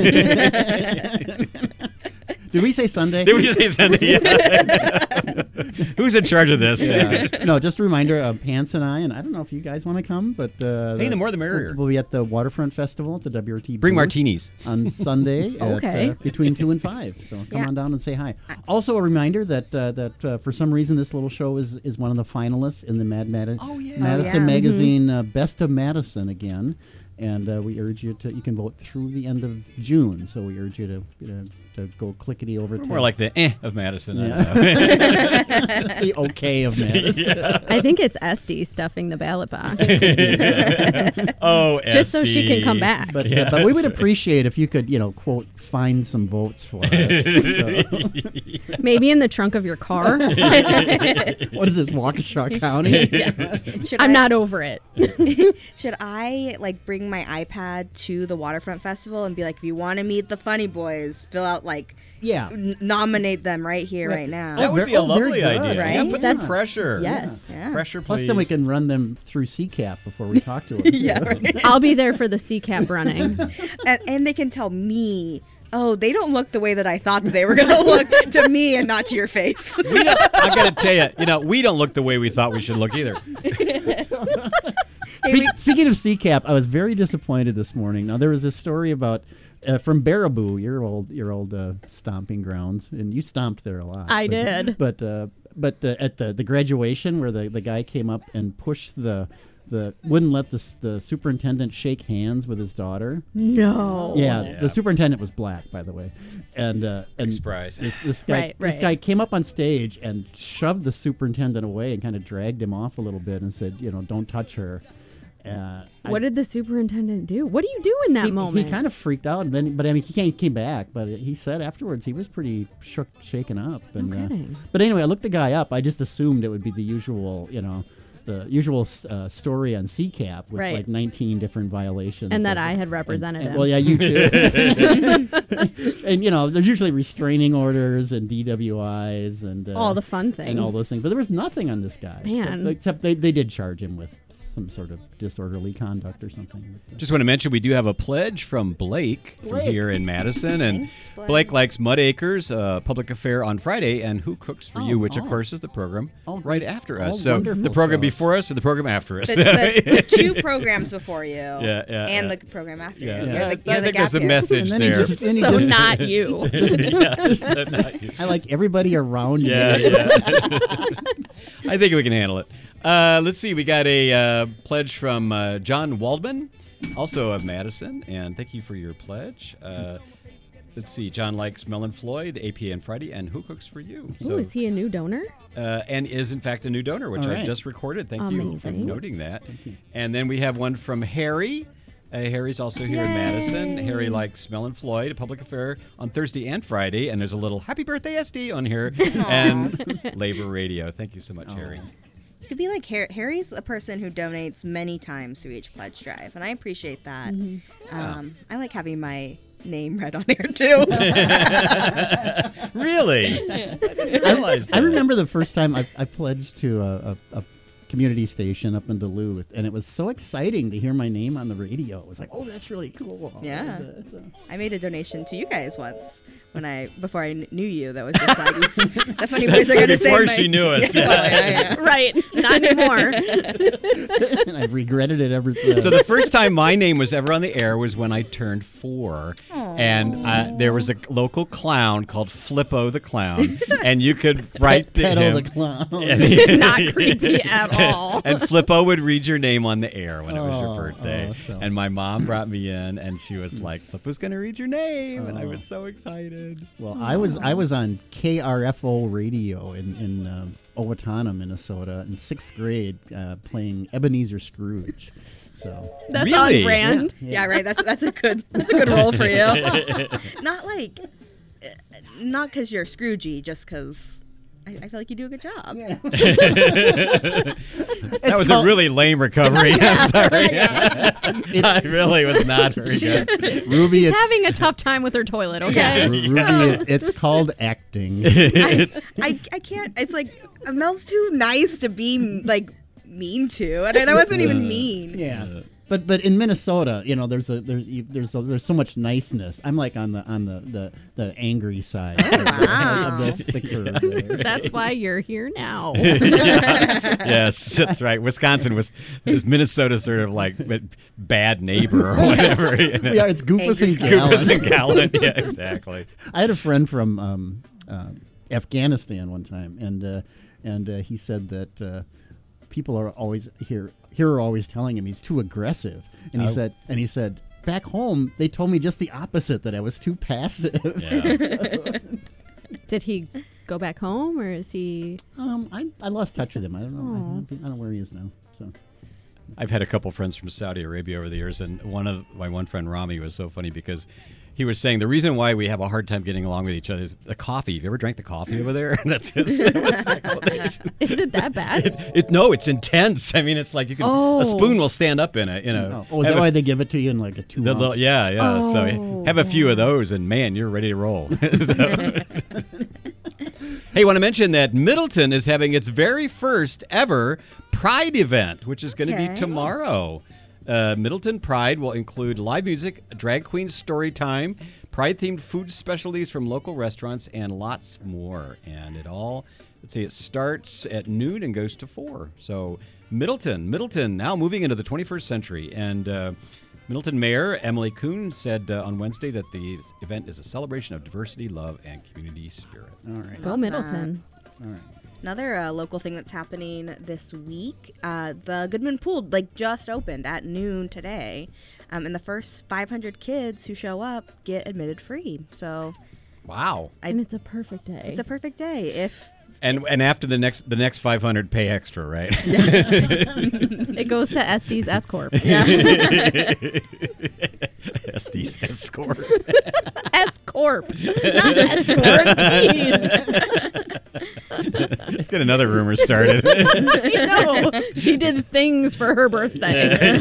Did we say Sunday? Did we say Sunday? Yeah. Who's in charge of this? Yeah. No, just a reminder, uh, Pants and I, and I don't know if you guys want to come, but uh, Hey, the more the merrier. We'll, we'll be at the Waterfront Festival at the W R T. Bring booth martinis. on Sunday. Okay. At, uh, between two and five. So come Yeah. on down and say hi. Also, a reminder that uh, that uh, for some reason this little show is is one of the finalists in the Mad Madi- Oh, yeah. Madison Oh, yeah. Magazine uh, Best of Madison again. And uh, we urge you to, you can vote through the end of June. So we urge you to, you know, to go clickety over to. More like the eh of Madison. I Yeah. don't know. the okay of Madison. I think it's Esty stuffing the ballot box. Oh, Just so she can Esty. come back. But, Yeah, uh, but we would that's right. appreciate if you could, you know, quote, find some votes for us. So, Maybe in the trunk of your car. what is this, Waukesha County? Should I'm I- not over it. Should I like bring my iPad to the Waterfront Festival and be like, if you want to meet the Funny Boys, fill out like, Yeah. n- nominate them right here, right, now. That would very- be a oh, very lovely good, idea. right? Yeah, put That's- some pressure. Yes. Yeah. Pressure, please. Plus, then we can run them through C CAP before we talk to them. Yeah, right. I'll be there for the C CAP running. and, and they can tell me, oh, they don't look the way that I thought that they were going to look to me and not to your face. We don't, I got to tell you, you know, we don't look the way we thought we should look either. Speak, speaking of C CAP, I was very disappointed this morning. Now, there was this story about uh, from Baraboo, your old your old uh, stomping grounds, and you stomped there a lot. I but, did. But uh, but the, at the, the graduation where the, the guy came up and pushed the the wouldn't let the s- the superintendent shake hands with his daughter. No. Yeah, Yeah. the superintendent was black, by the way, and uh, and surprise. This, this guy Right, this right. guy came up on stage and shoved the superintendent away and kind of dragged him off a little bit and said, you know, don't touch her. Uh, What I- did the superintendent do? What do you do in that he, moment? He kind of freaked out, and then, but I mean, he came, came back. But he said afterwards he was pretty shook, shaken up. And, No uh, kidding. but anyway, I looked the guy up. I just assumed it would be the usual, you know, the usual uh, story on C CAP with Right. like nineteen different violations. And that of- I had represented and- and- him. Well, yeah, you too. And you know, there's usually restraining orders and D W Is and uh, All the fun and all those things. things. But there was nothing on this guy. Man. except, except they, they did charge him with some sort of disorderly conduct or something. Just want to mention we do have a pledge from Blake, from Blake. here in Madison, and Thanks, Blake. Blake likes Mud Acres, uh, public affair on Friday, and Who Cooks for Oh, You, which of oh. course is the program Oh, right after us. oh, so wonderful the program stuff. before us or the program after us. The, the, the two programs before you, Yeah, yeah, and yeah. the program after Yeah, you. yeah. You're the, I you're the think gap there's a year. message And then he there. just- then he So just- not you. Yes, that's not you. I like everybody around you. Yeah, yeah. I think we can handle it. Uh, let's see. We got a uh, pledge from uh, John Waldman, also of Madison, and thank you for your pledge. Uh, let's see. John likes Mel and Floyd, the A P A on Friday, and Who Cooks for You? Ooh, is he a new donor? uh, and is in fact a new donor, which All I right. just recorded. Thank you for Amazing. noting that. And then we have one from Harry. Uh, Harry's also here in Madison. Harry likes Mel and Floyd, a public affair on Thursday and Friday, and there's a little Happy Birthday S D on here, and Labor Radio. Thank you so much, Harry. You could be like Har- Harry's a person who donates many times to each pledge drive, and I appreciate that. Um, I like having my name read on there too. Really? I didn't realize that. I remember the first time I, I pledged to a, a, a community station up in Duluth, and it was so exciting to hear my name on the radio. It was like, oh, that's really cool. Yeah. And, uh, so- I made a donation to you guys once when I before I kn- knew you. That was just like the funny boys are going to say Before my- she knew us, Yeah, yeah. well, yeah, yeah. Right. Not anymore. and I've regretted it ever since. So the first time my name was ever on the air was when I turned four, and uh, there was a local clown called Flippo the Clown, and you could write to Pedo him. the clown. and he- Not creepy at all. And Flippo would read your name on the air when it was your Oh, birthday. oh, so- And my mom brought me in, and she was like, "Flippo's gonna read your name," and I Oh. was so excited. Well, I was I was on K R F O radio in in um, Owatonna, Minnesota, in sixth grade, uh, playing Ebenezer Scrooge. So That's Really? on brand. Yeah, right. That's that's a good that's a good role for you. Not like, uh, not because you're Scroogey, just because I, I feel like you do a good job. That was a really lame recovery. I'm sorry. I really was not very good. Ruby, She's it's having a tough time with her toilet, okay? Ru- Ruby, it, it's called acting. I, I I can't. It's like Mel's too nice to be like mean to. And that wasn't even mean. Yeah. But but in Minnesota, you know, there's a there's you, there's a, there's so much niceness. I'm like on the on the the, the angry side of, wow. of this the curve there. That's why you're here now. Yes, that's right. Wisconsin was, was Minnesota sort of like bad neighbor or whatever. You know? Yeah, it's Goofus and Goofus Gallant. and Gallant. Yeah, exactly. I had a friend from um, uh, Afghanistan one time, and uh, and uh, he said that uh, people are always here. Here are always telling him he's too aggressive, and he Oh. said, and he said, back home they told me just the opposite, that I was too passive. Yeah. Did he go back home, or is he? um, I I lost touch with him. I don't know. I don't, I don't know where he is now. So. I've had a couple friends from Saudi Arabia over the years, and one of my one friend Rami was so funny because he was saying the reason why we have a hard time getting along with each other is the coffee. Have you ever drank the coffee over there? That's his, that was his explanation. Is it that bad? It, it no, it's intense. I mean, it's like you can Oh. a spoon will stand up in it. You know. Oh, is Have that a- why they give it to you in like a two the ounce? little- yeah, yeah. so Oh, have a few of those, and man, you're ready to roll. So- Hey, I want to mention that Middleton is having its very first ever Pride event, which is going to Okay. be tomorrow. Uh, Middleton Pride will include live music, drag queen story time, Pride-themed food specialties from local restaurants, and lots more. And it all, let's see, it starts at noon and goes to four. So Middleton, Middleton, now moving into the twenty-first century. And uh, Middleton Mayor Emily Kuhn said uh, on Wednesday that the event is a celebration of diversity, love, and community spirit. All right. Go Middleton. All right. Another uh, local thing that's happening this week, uh, the Goodman Pool like just opened at noon today, um, and the first five hundred kids who show up get admitted free. So, wow, I, and it's a perfect day. It's a perfect day if. And and after the next the next five hundred, pay extra, right? It goes to Estes S Corp. Yeah. Estes S Corp. S Corp, not S Corp. Let's get another rumor started. I know. She did things for her birthday.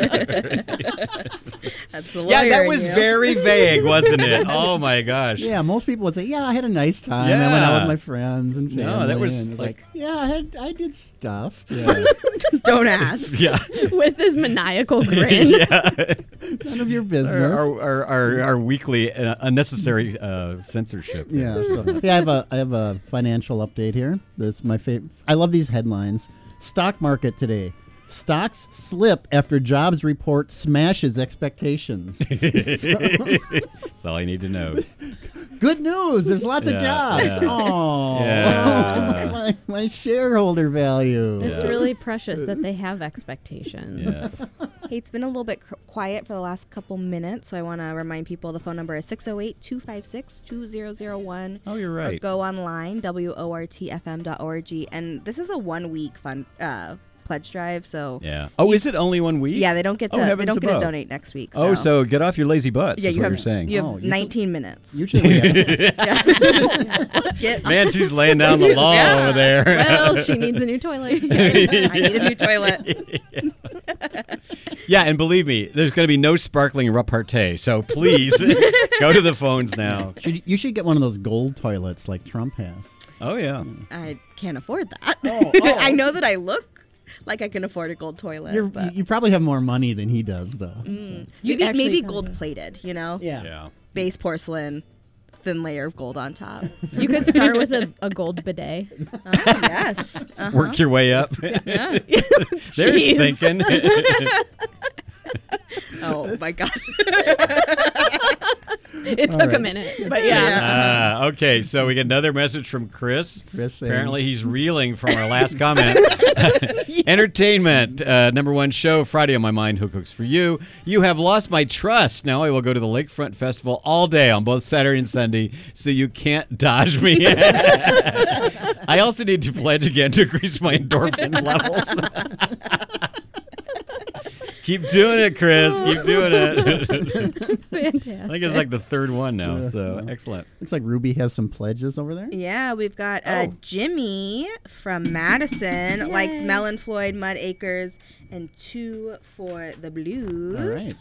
That's the Yeah, that lawyer in was you. very vague, wasn't it? Oh my gosh. Yeah, most people would say, "Yeah, I had a nice time. I went Yeah. out with my friends and family." No, that was and it's like- "Yeah, I had, I did stuff." Yeah. Don't ask. Yeah. With his maniacal grin. Yeah. None of your business. Our, our, our, our weekly uh, unnecessary uh, censorship. Yeah, so yeah, I have a I have a financial update here. That's my favorite. I love these headlines. Stock market today. Stocks slip after jobs report smashes expectations. That's all I need to know. Good news. There's lots of Yeah, jobs. yeah. Oh, Yeah. my, my shareholder value. It's Yeah. really precious that they have expectations. Yeah. Hey, it's been a little bit c- quiet for the last couple minutes, so I want to remind people the phone number is six oh eight, two five six, two zero zero one. Oh, you're Or right. go online, W O R T F M dot org. And this is a one-week fun uh, pledge drive, so... Yeah. Oh, is it only one week? Yeah, they don't get Oh, to they heavens don't get to above. donate next week. Oh, so get off your lazy butts. yeah, is you what have you're saying. you have Oh, usually- nineteen minutes. Usually, we have, Get Man, she's laying down the law Yeah. over there. Well, she needs a new toilet. I need a new toilet. Yeah, and believe me, there's going to be no sparkling repartee. So please go to the phones now. should, you should get one of those gold toilets like Trump has. Oh yeah. I can't afford that. Oh, oh. I know that I look like I can afford a gold toilet, You're, but you probably have more money than he does, though. Mm. You maybe actually maybe kinda gold do. plated. You know, Yeah. Yeah. base porcelain, thin layer of gold on top. You could start with a, a gold bidet. Oh, yes. Uh-huh. Work your way up. Yeah. There's Jeez. thinking. Oh my god. It All took a right. minute, but yeah. Ah, okay, so we get another message from Chris. Chris saying- Apparently, he's reeling from our last comment. Entertainment, uh, number one show, Friday on my mind. Who cooks for you? You have lost my trust. Now I will go to the Lakefront Festival all day on both Saturday and Sunday, so you can't dodge me. I also need to pledge again to increase my endorphin levels. Keep doing it, Chris. Keep doing it. Fantastic. I think it's like the third one now, Yeah. so excellent. Looks like Ruby has some pledges over there. Yeah, we've got uh, Oh. Jimmy from Madison likes Melon Floyd, Mud Acres, and two for the Blues. All right.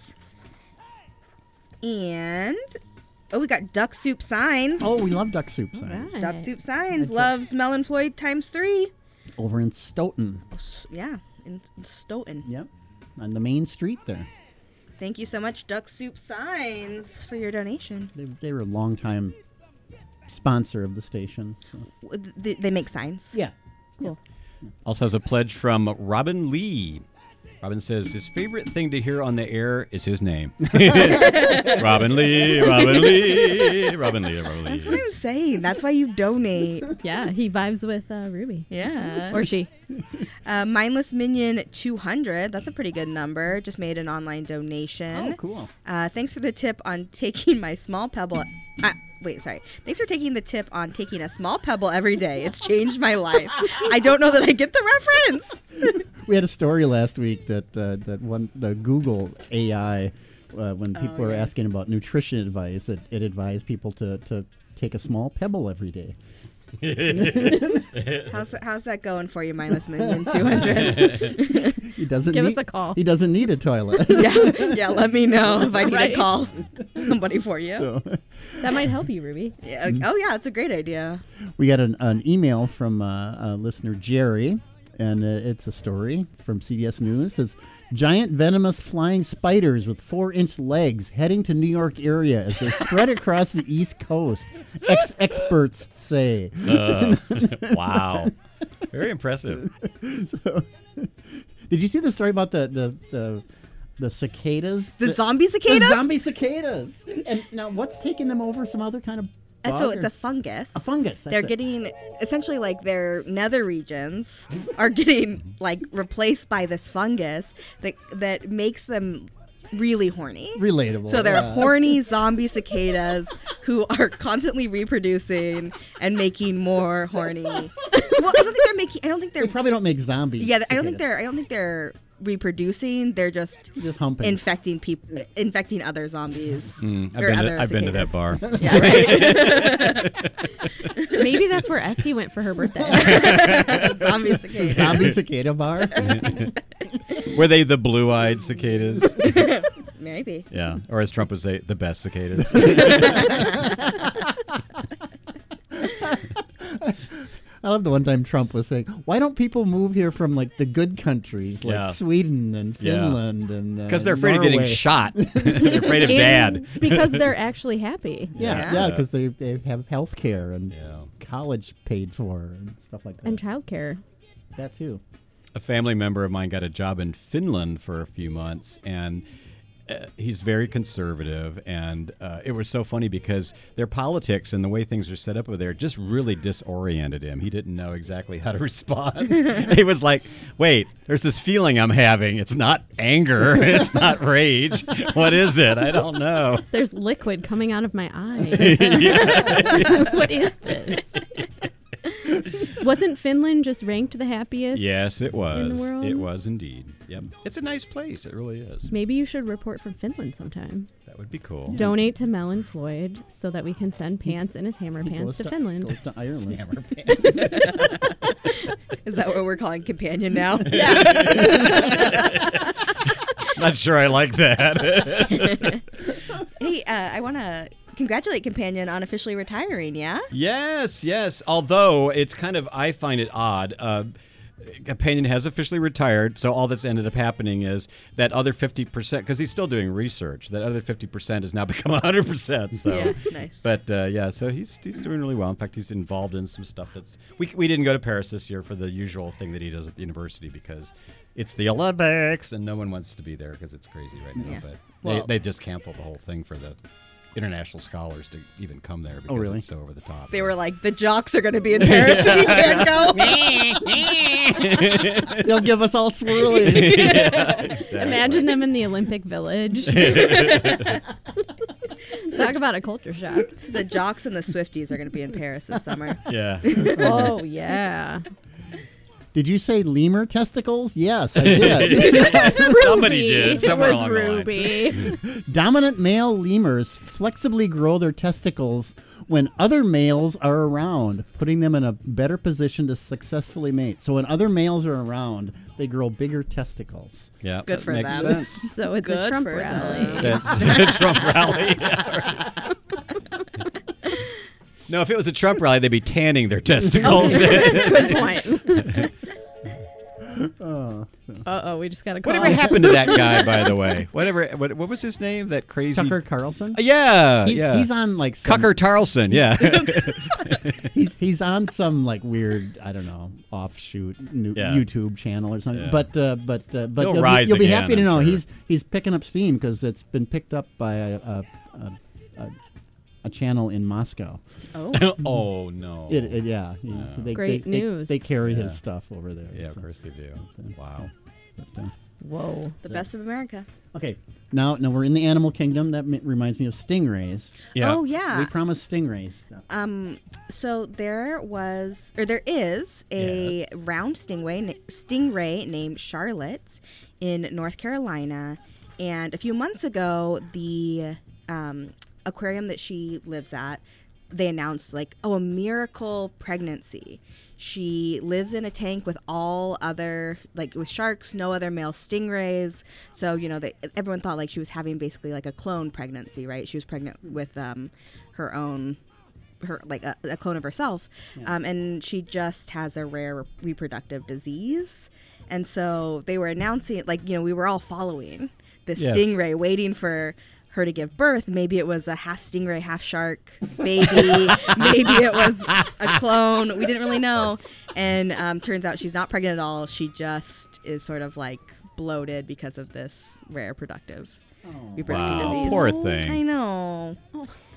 And oh, we got Duck Soup Signs. Oh, we love duck soup signs. Right. Duck Soup Signs I- loves Melon Floyd times three. Over in Stoughton. Yeah, in Stoughton. Yep. On the main street there. Thank you so much, Duck Soup Signs, for your donation. They, they were a long-time sponsor of the station. So. W- th- They make signs. Yeah. Cool. Also has a pledge from Robin Lee. Robin says his favorite thing to hear on the air is his name. Robin Lee, Robin Lee, Robin Lee, Robin Lee. That's what I'm saying. That's why you donate. Yeah, he vibes with uh, Ruby. Yeah. Or she. Uh, Mindless Minion two hundred. That's a pretty good number. Just made an online donation. Oh, cool. Uh, thanks for the tip on taking my small pebble. Uh, wait, sorry. Thanks for taking the tip on taking a small pebble every day. It's changed my life. I don't know that I get the reference. We had a story last week that uh, that one the Google A I, uh, when people Oh, were yeah. asking about nutrition advice, it, it advised people to, to take a small pebble every day. how's, that, how's that going for you, Mindless Minion two hundred? He doesn't Give need, us a call. He doesn't need a toilet. yeah, yeah. Let me know if I need Right. to call somebody for you. So, That might help you, Ruby. Yeah. Oh, yeah. It's a great idea. we got an, an email from uh, uh, listener Jerry, and uh, it's a story from C B S News. It says, giant venomous flying spiders with four-inch legs heading to New York area as they spread across the East Coast, Ex- experts say. Uh, wow. Very impressive. So, did you see the story about the the the, the cicadas? The zombie cicadas? The zombie cicadas. And now, what's taking them over? Some other kind of Uh, so bug it's or- a fungus. A fungus. that's They're it. getting essentially like their nether regions are getting like replaced by this fungus that that makes them really horny. Relatable. So they're yeah. horny zombie cicadas who are constantly reproducing and making more horny. Well, I don't think they're making. I don't think they're. They probably don't make zombies. Yeah, I don't think cicadas. they're. I don't think they're reproducing. They're just Just humping. infecting people, infecting other zombies. Mm, I've or been other to, I've been to that bar. cicadas. Yeah, right. Maybe that's where Esty went for her birthday. Zombie cicada. Zombie cicada bar. Were they the blue-eyed cicadas? Maybe. Yeah, or as Trump would say, the best cicadas. I love the one time Trump was saying, "Why don't people move here from like the good countries like Yeah. Sweden and Yeah. Finland and Because uh, they're afraid of getting Norway." shot. They're afraid of And dad. because they're actually happy. Yeah, Yeah. yeah, because they they have health care and Yeah. college paid for and stuff like that. And childcare. that too. A family member of mine got a job in Finland for a few months, and uh, he's very conservative. And uh, it was so funny because their politics and the way things are set up over there just really disoriented him. He didn't know exactly how to respond. He was like, wait, there's this feeling I'm having. It's not anger. It's not rage. What is it? I don't know. There's liquid coming out of my eyes. What is this? Wasn't Finland just ranked the happiest? Yes, it was. in the world? It was indeed. Yep. It's a nice place. It really is. Maybe you should report from Finland sometime. That would be cool. Donate to Melon Floyd so that we can send pants in his hammer He pants goes to, Finland. Goes to Ireland. Is that what we're calling companion now? Not sure I like that. Hey, uh, I want to congratulate Companion on officially retiring, yeah? Yes, yes. Although it's kind of, I find it odd. Uh, Companion has officially retired, so all that's ended up happening is that other fifty percent, because he's still doing research, that other fifty percent has now become one hundred percent. So, Yeah, nice. But uh, yeah, so he's he's doing really well. In fact, he's involved in some stuff that's. We, we didn't go to Paris this year for the usual thing that he does at the university because it's the Olympics and no one wants to be there because it's crazy right now. Yeah. But Well- they, they just canceled the whole thing for the international scholars to even come there because really? it's so over the top. They were like, the jocks are going to be in Paris and we can't go. They'll give us all swirlies. Yeah, exactly. Imagine them in the Olympic Village. Talk about a culture shock. So the jocks and the Swifties are going to be in Paris this summer. Yeah. Oh, yeah. Did you say lemur testicles? Yes, I did. Somebody Ruby. did somewhere It was along the line. Ruby. Dominant male lemurs flexibly grow their testicles when other males are around, putting them in a better position to successfully mate. So when other males are around, they grow bigger testicles. Yeah, Good that for makes them. sense. So it's Good a Trump for rally. them. That's Trump rally. Yeah, right. No, if it was a Trump rally, they'd be tanning their testicles. Good point. Oh, Uh oh, we just got a call. Whatever happened to that guy, by the way? Whatever. What, what was his name? That crazy Tucker Carlson? Uh, yeah, He's, yeah. he's on like some, Cucker Tarlson. Yeah. he's he's on some like weird, I don't know, offshoot new, Yeah. YouTube channel or something. Yeah. But uh, but uh, but He'll you'll, rise be, you'll be again, happy to I'm know sure. he's he's picking up steam because it's been picked up by a a, a, a, a channel in Moscow. Oh. Oh no. It, it, yeah, he- Yeah. They, Great they, they- news. They, carry Yeah. his stuff over there. Yeah, of so. course they do. Wow. But, uh, Whoa. The best of America. okay, now now we're in the animal kingdom. That m- reminds me of stingrays. Yeah. Oh, yeah. We promised stingrays. stuff. Um, so there was, or there is, a round stingray, na- stingray named Charlotte in North Carolina, and a few months ago, the um, aquarium that she lives at, they announced like, oh, a miracle pregnancy. She lives in a tank with all other, like with sharks, no other male stingrays. So, you know, they, everyone thought like she was having basically like a clone pregnancy, right? She was pregnant with um, her own, her like a, a clone of herself. Um, and she just has a rare reproductive disease. And so they were announcing, like, you know, we were all following this Yes. stingray, waiting for her to give birth. Maybe it was a half stingray, half shark baby. Maybe it was a clone. We didn't really know. And um, turns out she's not pregnant at all. She just is sort of like bloated because of this rare productive reproductive Wow. disease. Poor thing. I know.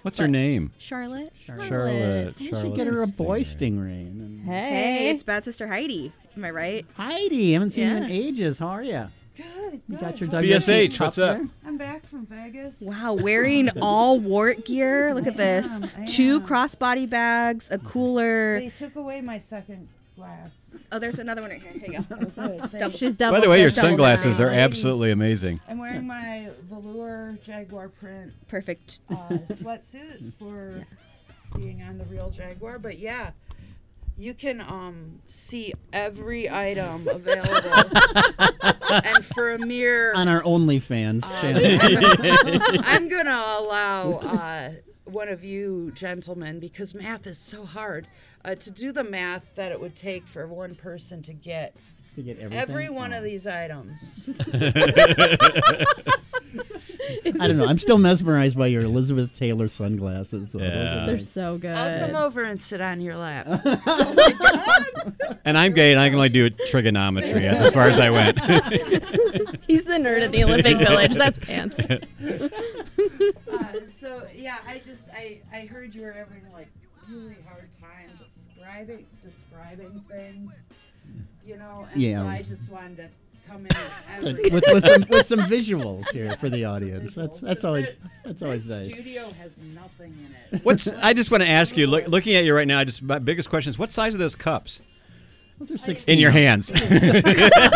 What's her name? Charlotte. Charlotte. Charlotte. We Charlotte should get her a the boy Stinger. stingray. And then Hey. Hey, it's Bad Sister Heidi. Am I right? Heidi, haven't seen you in Yeah. ages. How are you? Good, You good. got your How- W B S H, cup what's up? there? I'm back from Vegas. Wow, wearing all wart gear. Look I at this. am, I Two am. crossbody bags, a cooler. They took away my second glass. Oh, there's another one right here. Here you go. Good, thanks. Double- She's double. By the way, your Double sunglasses down. are absolutely amazing. I'm wearing my velour Jaguar print Perfect. uh, sweatsuit for being on the real Jaguar. But yeah, you can um, see every item available. And for a mere... On our OnlyFans uh, channel. I'm, I'm going to allow uh, one of you gentlemen, because math is so hard, uh, to do the math that it would take for one person to get To get everything. every one Oh. of these items. I don't know. I'm still mesmerized by your Elizabeth Taylor sunglasses. Though. Those Yeah. are They're nice. so good. I'll come over and sit on your lap. And I'm gay, and I can only do trigonometry. That's as far as I went. He's the nerd at the Olympic Village. That's Pants. uh, so yeah, I just I I heard you were having like really hard time describing describing things, you know, and Yeah. so I just wanted to come in every with, with some with some visuals here for the audience. That's that's Visuals. always This- that's always this nice. studio has nothing in it. What's? I just want to ask you. Look, looking at you right now, I just my biggest question is: what size are those cups Those are sixteen in your ounce. hands?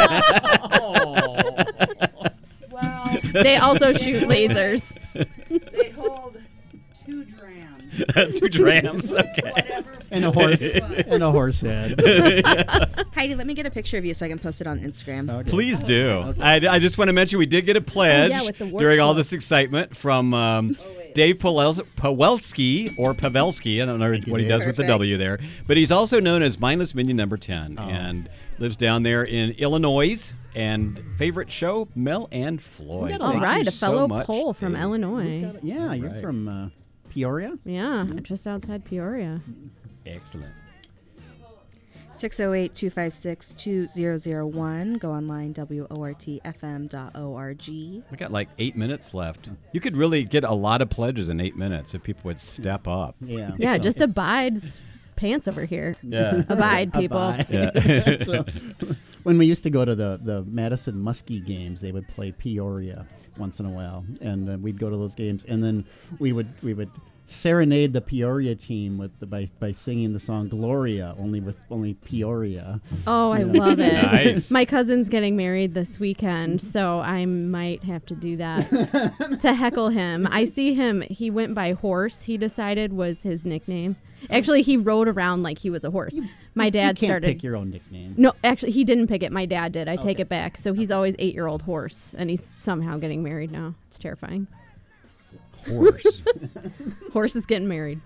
Well, They also shoot lasers. they hold two drams. Two drams. Okay. Whatever. And a horse floats. and a horse head. Heidi, let me get a picture of you so I can post it on Instagram. Okay. Please do. I, I just want to mention we did get a pledge Oh, with the work during all club. this excitement from um, Dave Pawel- Pawelski or Pavelski. I don't know you, what he Dave. does with the Perfect. W there, but he's also known as Mindless Minion Number ten Oh. and lives down there in Illinois. And favorite show, Mel and Floyd. got a All Thank right, you a fellow so much, Pole from Dave. Illinois. Yeah, you're Right. from uh, Peoria. Yeah, just outside Peoria. Excellent. six oh eight, two five six, two zero zero one. Go online, W O R T F M dot org. We got like eight minutes left. You could really get a lot of pledges in eight minutes if people would step up. Yeah. Yeah, so- just abides Pants over here. Yeah. Abide, people. Abide. Yeah. So, when we used to go to the, the Madison Muskie games, they would play Peoria once in a while, and uh, we'd go to those games, and then we would we would serenade the Peoria team with the, by by singing the song Gloria, only with only Peoria. Oh, I Yeah. love it. Nice. My cousin's getting married this weekend, so I might have to do that to heckle him. I see him. He went by Horse, he decided was his nickname. Actually, he rode around like he was a horse. My dad you can't started. pick your own nickname. No, actually, he didn't pick it. My dad did. I take Okay. it back. So he's always eight-year-old Horse, and he's somehow getting married now. It's terrifying. Horse. Horse is getting married.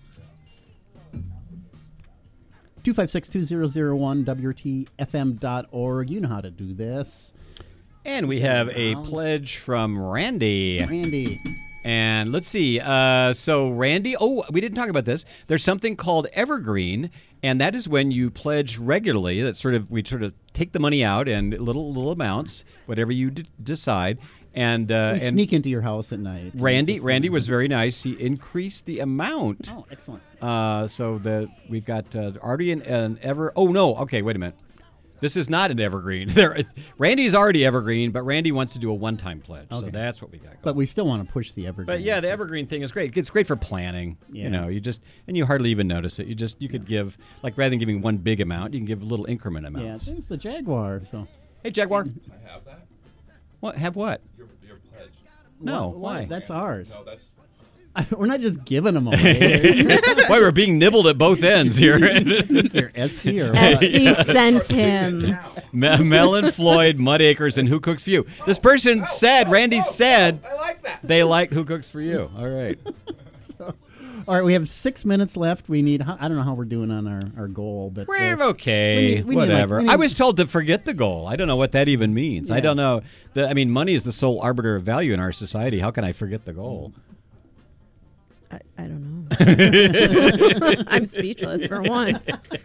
two five six, two zero zero one, W T F M dot org. You know how to do this. And we have a pledge from Randy. Randy. And let's see. Uh, so, Randy, oh, we didn't talk about this. There's something called Evergreen, and that is when you pledge regularly. That sort of we sort of take the money out and little little amounts, whatever you d- decide. And uh, We and sneak into your house at night. Randy, Just- Randy was very nice. He increased the amount. Oh, excellent. Uh, so that we've got uh, Artie and, and Ever. Oh no. Okay, wait a minute. This is not an evergreen. There, Randy's already evergreen, but Randy wants to do a one-time pledge. So Okay. that's what we got going. But we still want to push the evergreen. But yeah, the evergreen thing is great. It's great for planning. Yeah. You know, you just and you hardly even notice it. You just you could give like rather than giving one big amount, you can give little increment Yeah, amounts. it's the Jaguar. So Hey, Jaguar. I have that. What? Have what? Your, your pledge. No. What- what? Why? That's ours. No, that's. We're not just giving them away. Why we're being nibbled at both ends here. They're Esty or what? Esty sent him. Me- Mel and Floyd, Mud Acres, and Who Cooks for You. This person said, Randy said, I like that. they liked Who Cooks for You. All right. All right, we have six minutes left. We need. I don't know how we're doing on our, our goal, but We're uh, okay. we need- we need, like- Whatever. we need- I was told to forget the goal. I don't know what that even means. I Yeah. don't know. The, I mean, money is the sole arbiter of value in our society. How can I forget the goal? I, I don't know. I'm speechless for once.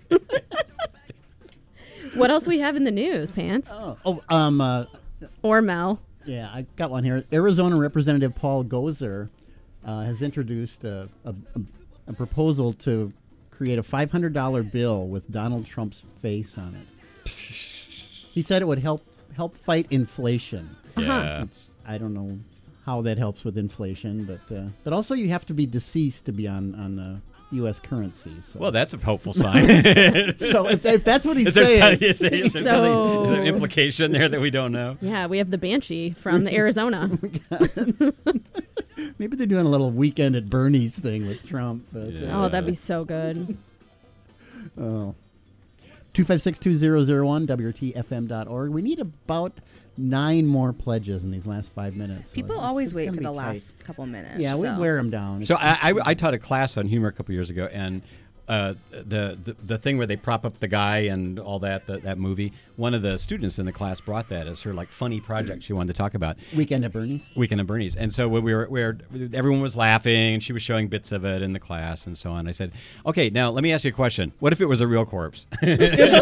What else we have in the news, Pants? Oh, oh, um, uh, Or Mel? yeah, I got one here. Arizona Representative Paul Gozer uh, has introduced a, a, a, a proposal to create a five hundred dollars bill with Donald Trump's face on it. He said it would help help fight inflation. Yeah. Which I don't know how that helps with inflation, but uh, but also you have to be deceased to be on on uh, U S currency. So. Well, that's a hopeful sign. So if, if that's what he's is there saying, some- is there- is there So- something- is there an implication there that we don't know? Yeah, we have the Banshee from the Arizona. maybe they're doing a little weekend at Bernie's thing with Trump. But, uh, Oh, that'd be so good. Oh. two five six, two zero zero one, W R T F M dot org. We need about nine more pledges in these last five minutes. So People it's- always it's wait gonna for be the tight. last couple minutes. Yeah, we so. wear them down. So I, I, I taught a class on humor a couple years ago, and uh, the, the the thing where they prop up the guy and all that, the, that movie, one of the students in the class brought that as her like funny project she wanted to talk about. Weekend at Bernie's? Weekend at Bernie's. And so when we were, we were, everyone was laughing, and she was showing bits of it in the class and so on. I said, okay, now let me ask you a question. What if it was a real corpse? And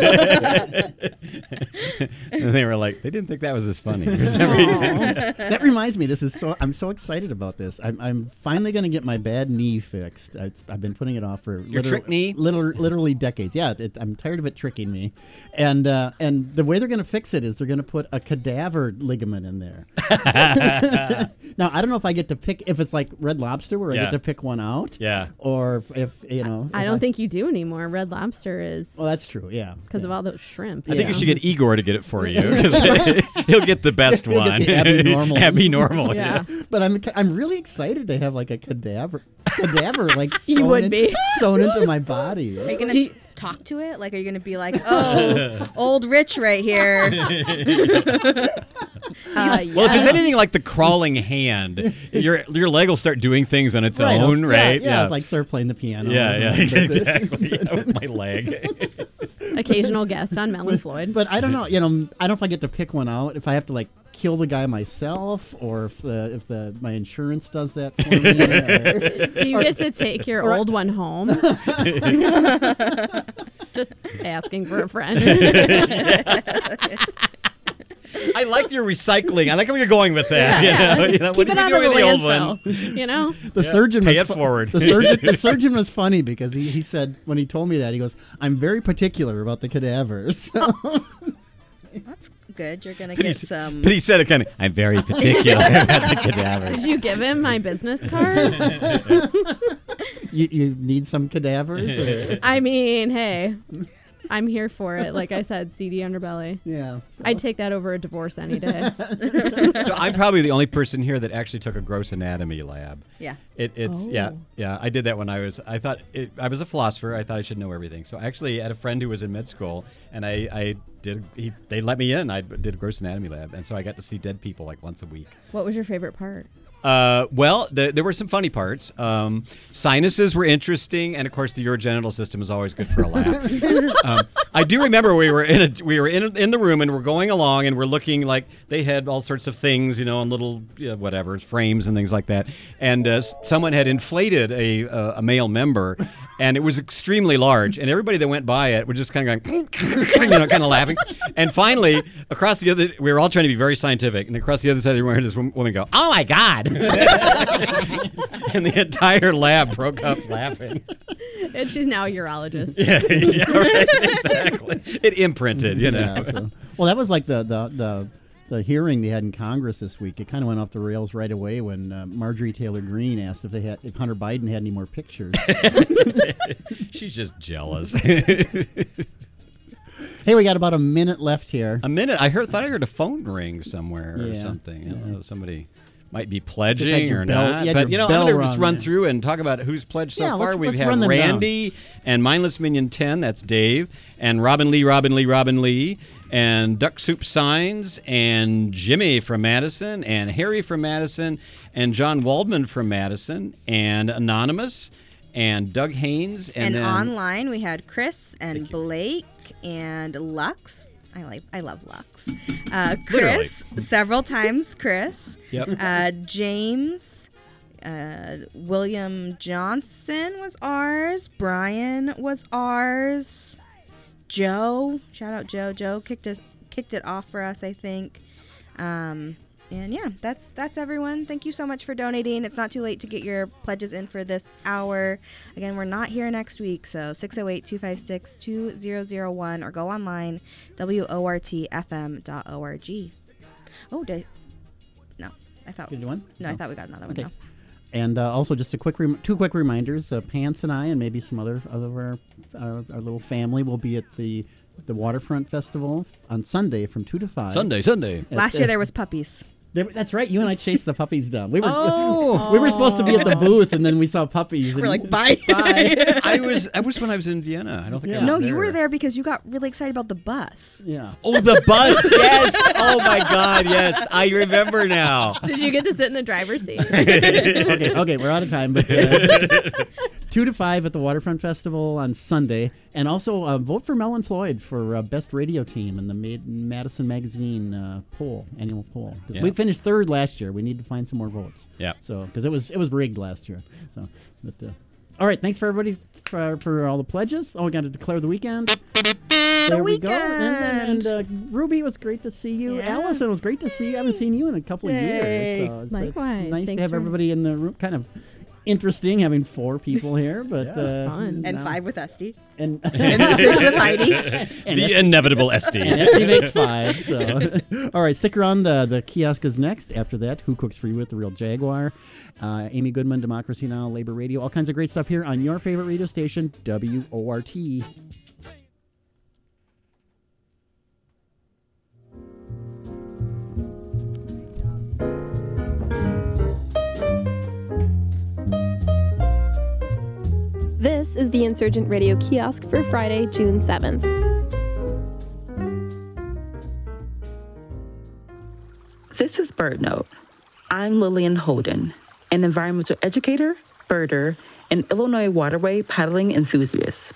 they were like, they didn't think that was as funny for some reason. That reminds me, this is so, I'm so excited about this. I'm, I'm finally going to get my bad knee fixed. It's, I've been putting it off for Your trick knee? literally, literally decades. Yeah, it, I'm tired of it tricking me. And uh, and the way they're going to fix it is they're going to put a cadaver ligament in there. Now, I don't know if I get to pick, if it's like Red Lobster where I Yeah. get to pick one out. Yeah. Or if, if you know. I if don't think you do anymore. Red Lobster is. Well, that's true, yeah. Because of all those shrimp. I think you know? should get Igor to get it for you, 'cause he'll get the best He'll one. get the abnormal. Abnormal, Yeah. yes. But I'm I'm really excited to have like a cadaver cadaver like You sewn would in- be. sewn into my body. Are you going to talk to it? Like, are you going to be like, oh, old Rich right here? Uh, Well, if it's yes. anything like the crawling hand, your your leg will start doing things on its Right, I'll- own, yeah, right? Yeah, it's like start playing the piano. Yeah, yeah, But- exactly. Yeah, with my leg. Occasional guest on Melon Floyd. But I don't know. You know, I don't know if I get to pick one out. If I have to like kill the guy myself, or if the if the my insurance does that for me. or- Do you get to take your or- old one home? Just asking for a friend. I like your recycling. I like how you're going with that. Yeah. You know, you know, Keep what it did out we of do the with the old landfill. one? You know? The Yeah. surgeon Pay was it fu- forward. The surgeon, the surgeon was funny because he, he said when he told me that he goes, "I'm very particular about the cadavers." That's good. You're going to But get he, some. but he said it kind of, I'm very particular about the cadavers. Did you give him my business card? you, you need some cadavers. Or? I mean, hey, I'm here for it. Like I said, seedy underbelly. Yeah. I'd take that over a divorce any day. So I'm probably the only person here that actually took a gross anatomy lab. Yeah. It, it's yeah Oh. yeah. I did that when I was. I thought it, I was a philosopher. I thought I should know everything. So I actually had a friend who was in med school, and I, I did. He, they let me in. I did a gross anatomy lab, and so I got to see dead people like once a week. What was your favorite part? Uh, well, the, there were some funny parts. Um, sinuses were interesting, and of course, the urogenital system is always good for a laugh. um, I do remember we were in a, we were in in the room, and we're going along, and we're looking like they had all sorts of things, you know, on little you know, whatever frames and things like that. And uh, s- someone had inflated a uh, a male member, and it was extremely large, and everybody that went by it were just kind of going, you know, kind of laughing. And finally, across the other, we were all trying to be very scientific, and across the other side of the room, I heard this wom- woman go, "Oh my God!" And the entire lab broke up laughing. And she's now a urologist. Yeah, yeah, right, exactly. It imprinted, you know. Yeah, so- well, that was like the, the the the hearing they had in Congress this week. It kind of went off the rails right away when uh, Marjorie Taylor Greene asked if they had if Hunter Biden had any more pictures. She's just jealous. Hey, we got about a minute left here. A minute. I heard. Thought I heard a phone ring somewhere or Yeah. something. I don't know, somebody might be Just had pledging your or bell- not. you had But your you know, bell I'm going to just rung run there. through and talk about who's pledged so Yeah, far. let's- We've let's had run them down. Randy and Mindless Minion ten. That's Dave. And Robin Lee, Robin Lee, Robin Lee. And Duck Soup Signs. And Jimmy from Madison. And Harry from Madison. And John Waldman from Madison. And Anonymous. And Doug Haynes. And, And, then online, we had Chris and Blake and Lux. I like. I love Lux. Uh, Literally. Chris, several times Chris. Yep. Uh, James, uh, William Johnson was ours. Brian was ours. Joe, shout out Joe. Joe kicked us, kicked it off for us, I think. Um, And yeah, that's that's everyone. Thank you so much for donating. It's not too late to get your pledges in for this hour. Again, we're not here next week, so six oh eight, two five six, two zero zero one or go online, W O R T F M dot org. Oh, did, no, I thought. Did you one? No, No. I thought we got another Okay. one. No. And uh, also, just a quick, rem- two quick reminders. Uh, Pants and I, and maybe some other other of our, our our little family, will be at the the Waterfront Festival on Sunday from two to five. Sunday, Sunday. At, Last year uh, there was puppies. There, that's right. You and I chased the puppies down. We were Oh. we were supposed to be at the booth, and then we saw puppies. We're and like, bye. bye. I was I was when I was in Vienna. I don't think I Yeah. was No, there. you were there because you got really excited about the bus. Yeah. Oh, the bus. Yes. Oh my God. Yes, I remember now. Did you get to sit in the driver's seat? okay, okay, we're out of time. But uh, two to five at the Waterfront Festival on Sunday, and also uh, vote for Mel and Floyd for uh, best radio team in the Mad- Madison Magazine uh, poll, annual poll. 'Cause Yeah. We finished third last year. We need to find some more votes. Yeah. So because it was it was rigged last year. So, but uh, all right, thanks for everybody for, for all the pledges. Oh, we got to declare the weekend. There we go. And, and uh, Ruby, it was great to see you. Yeah. Allison, it was great to see you. I haven't seen you in a couple of Yay. years. So it's, it's Likewise. nice to Thanks have for- everybody in the room. Kind of interesting having four people here, but Yeah, it's uh, fun. And now- five with Esty. and, And six with Heidi. And The Esty- inevitable S D. And Esty makes five. So, all right, stick around. The the kiosk is next. After that, Who Cooks for You at the Real Jaguar? Uh, Amy Goodman, Democracy Now!, Labor Radio, all kinds of great stuff here on your favorite radio station, W O R T. This is the Insurgent Radio Kiosk for Friday, June seventh. This is BirdNote. I'm Lillian Holden, an environmental educator, birder, and Illinois waterway paddling enthusiast.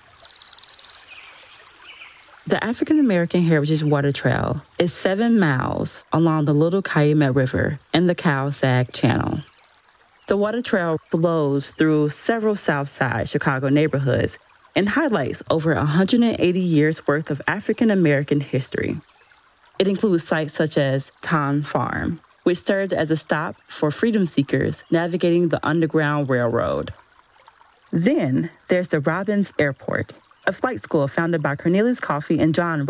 The African American Heritage Water Trail is seven miles along the Little Calumet River in the Cal-Sag Channel. The water trail flows through several South Side Chicago neighborhoods and highlights over one hundred eighty years worth of African American history. It includes sites such as Ton Farm, which served as a stop for freedom seekers navigating the Underground Railroad. Then there's the Robbins Airport, a flight school founded by Cornelius Coffey and John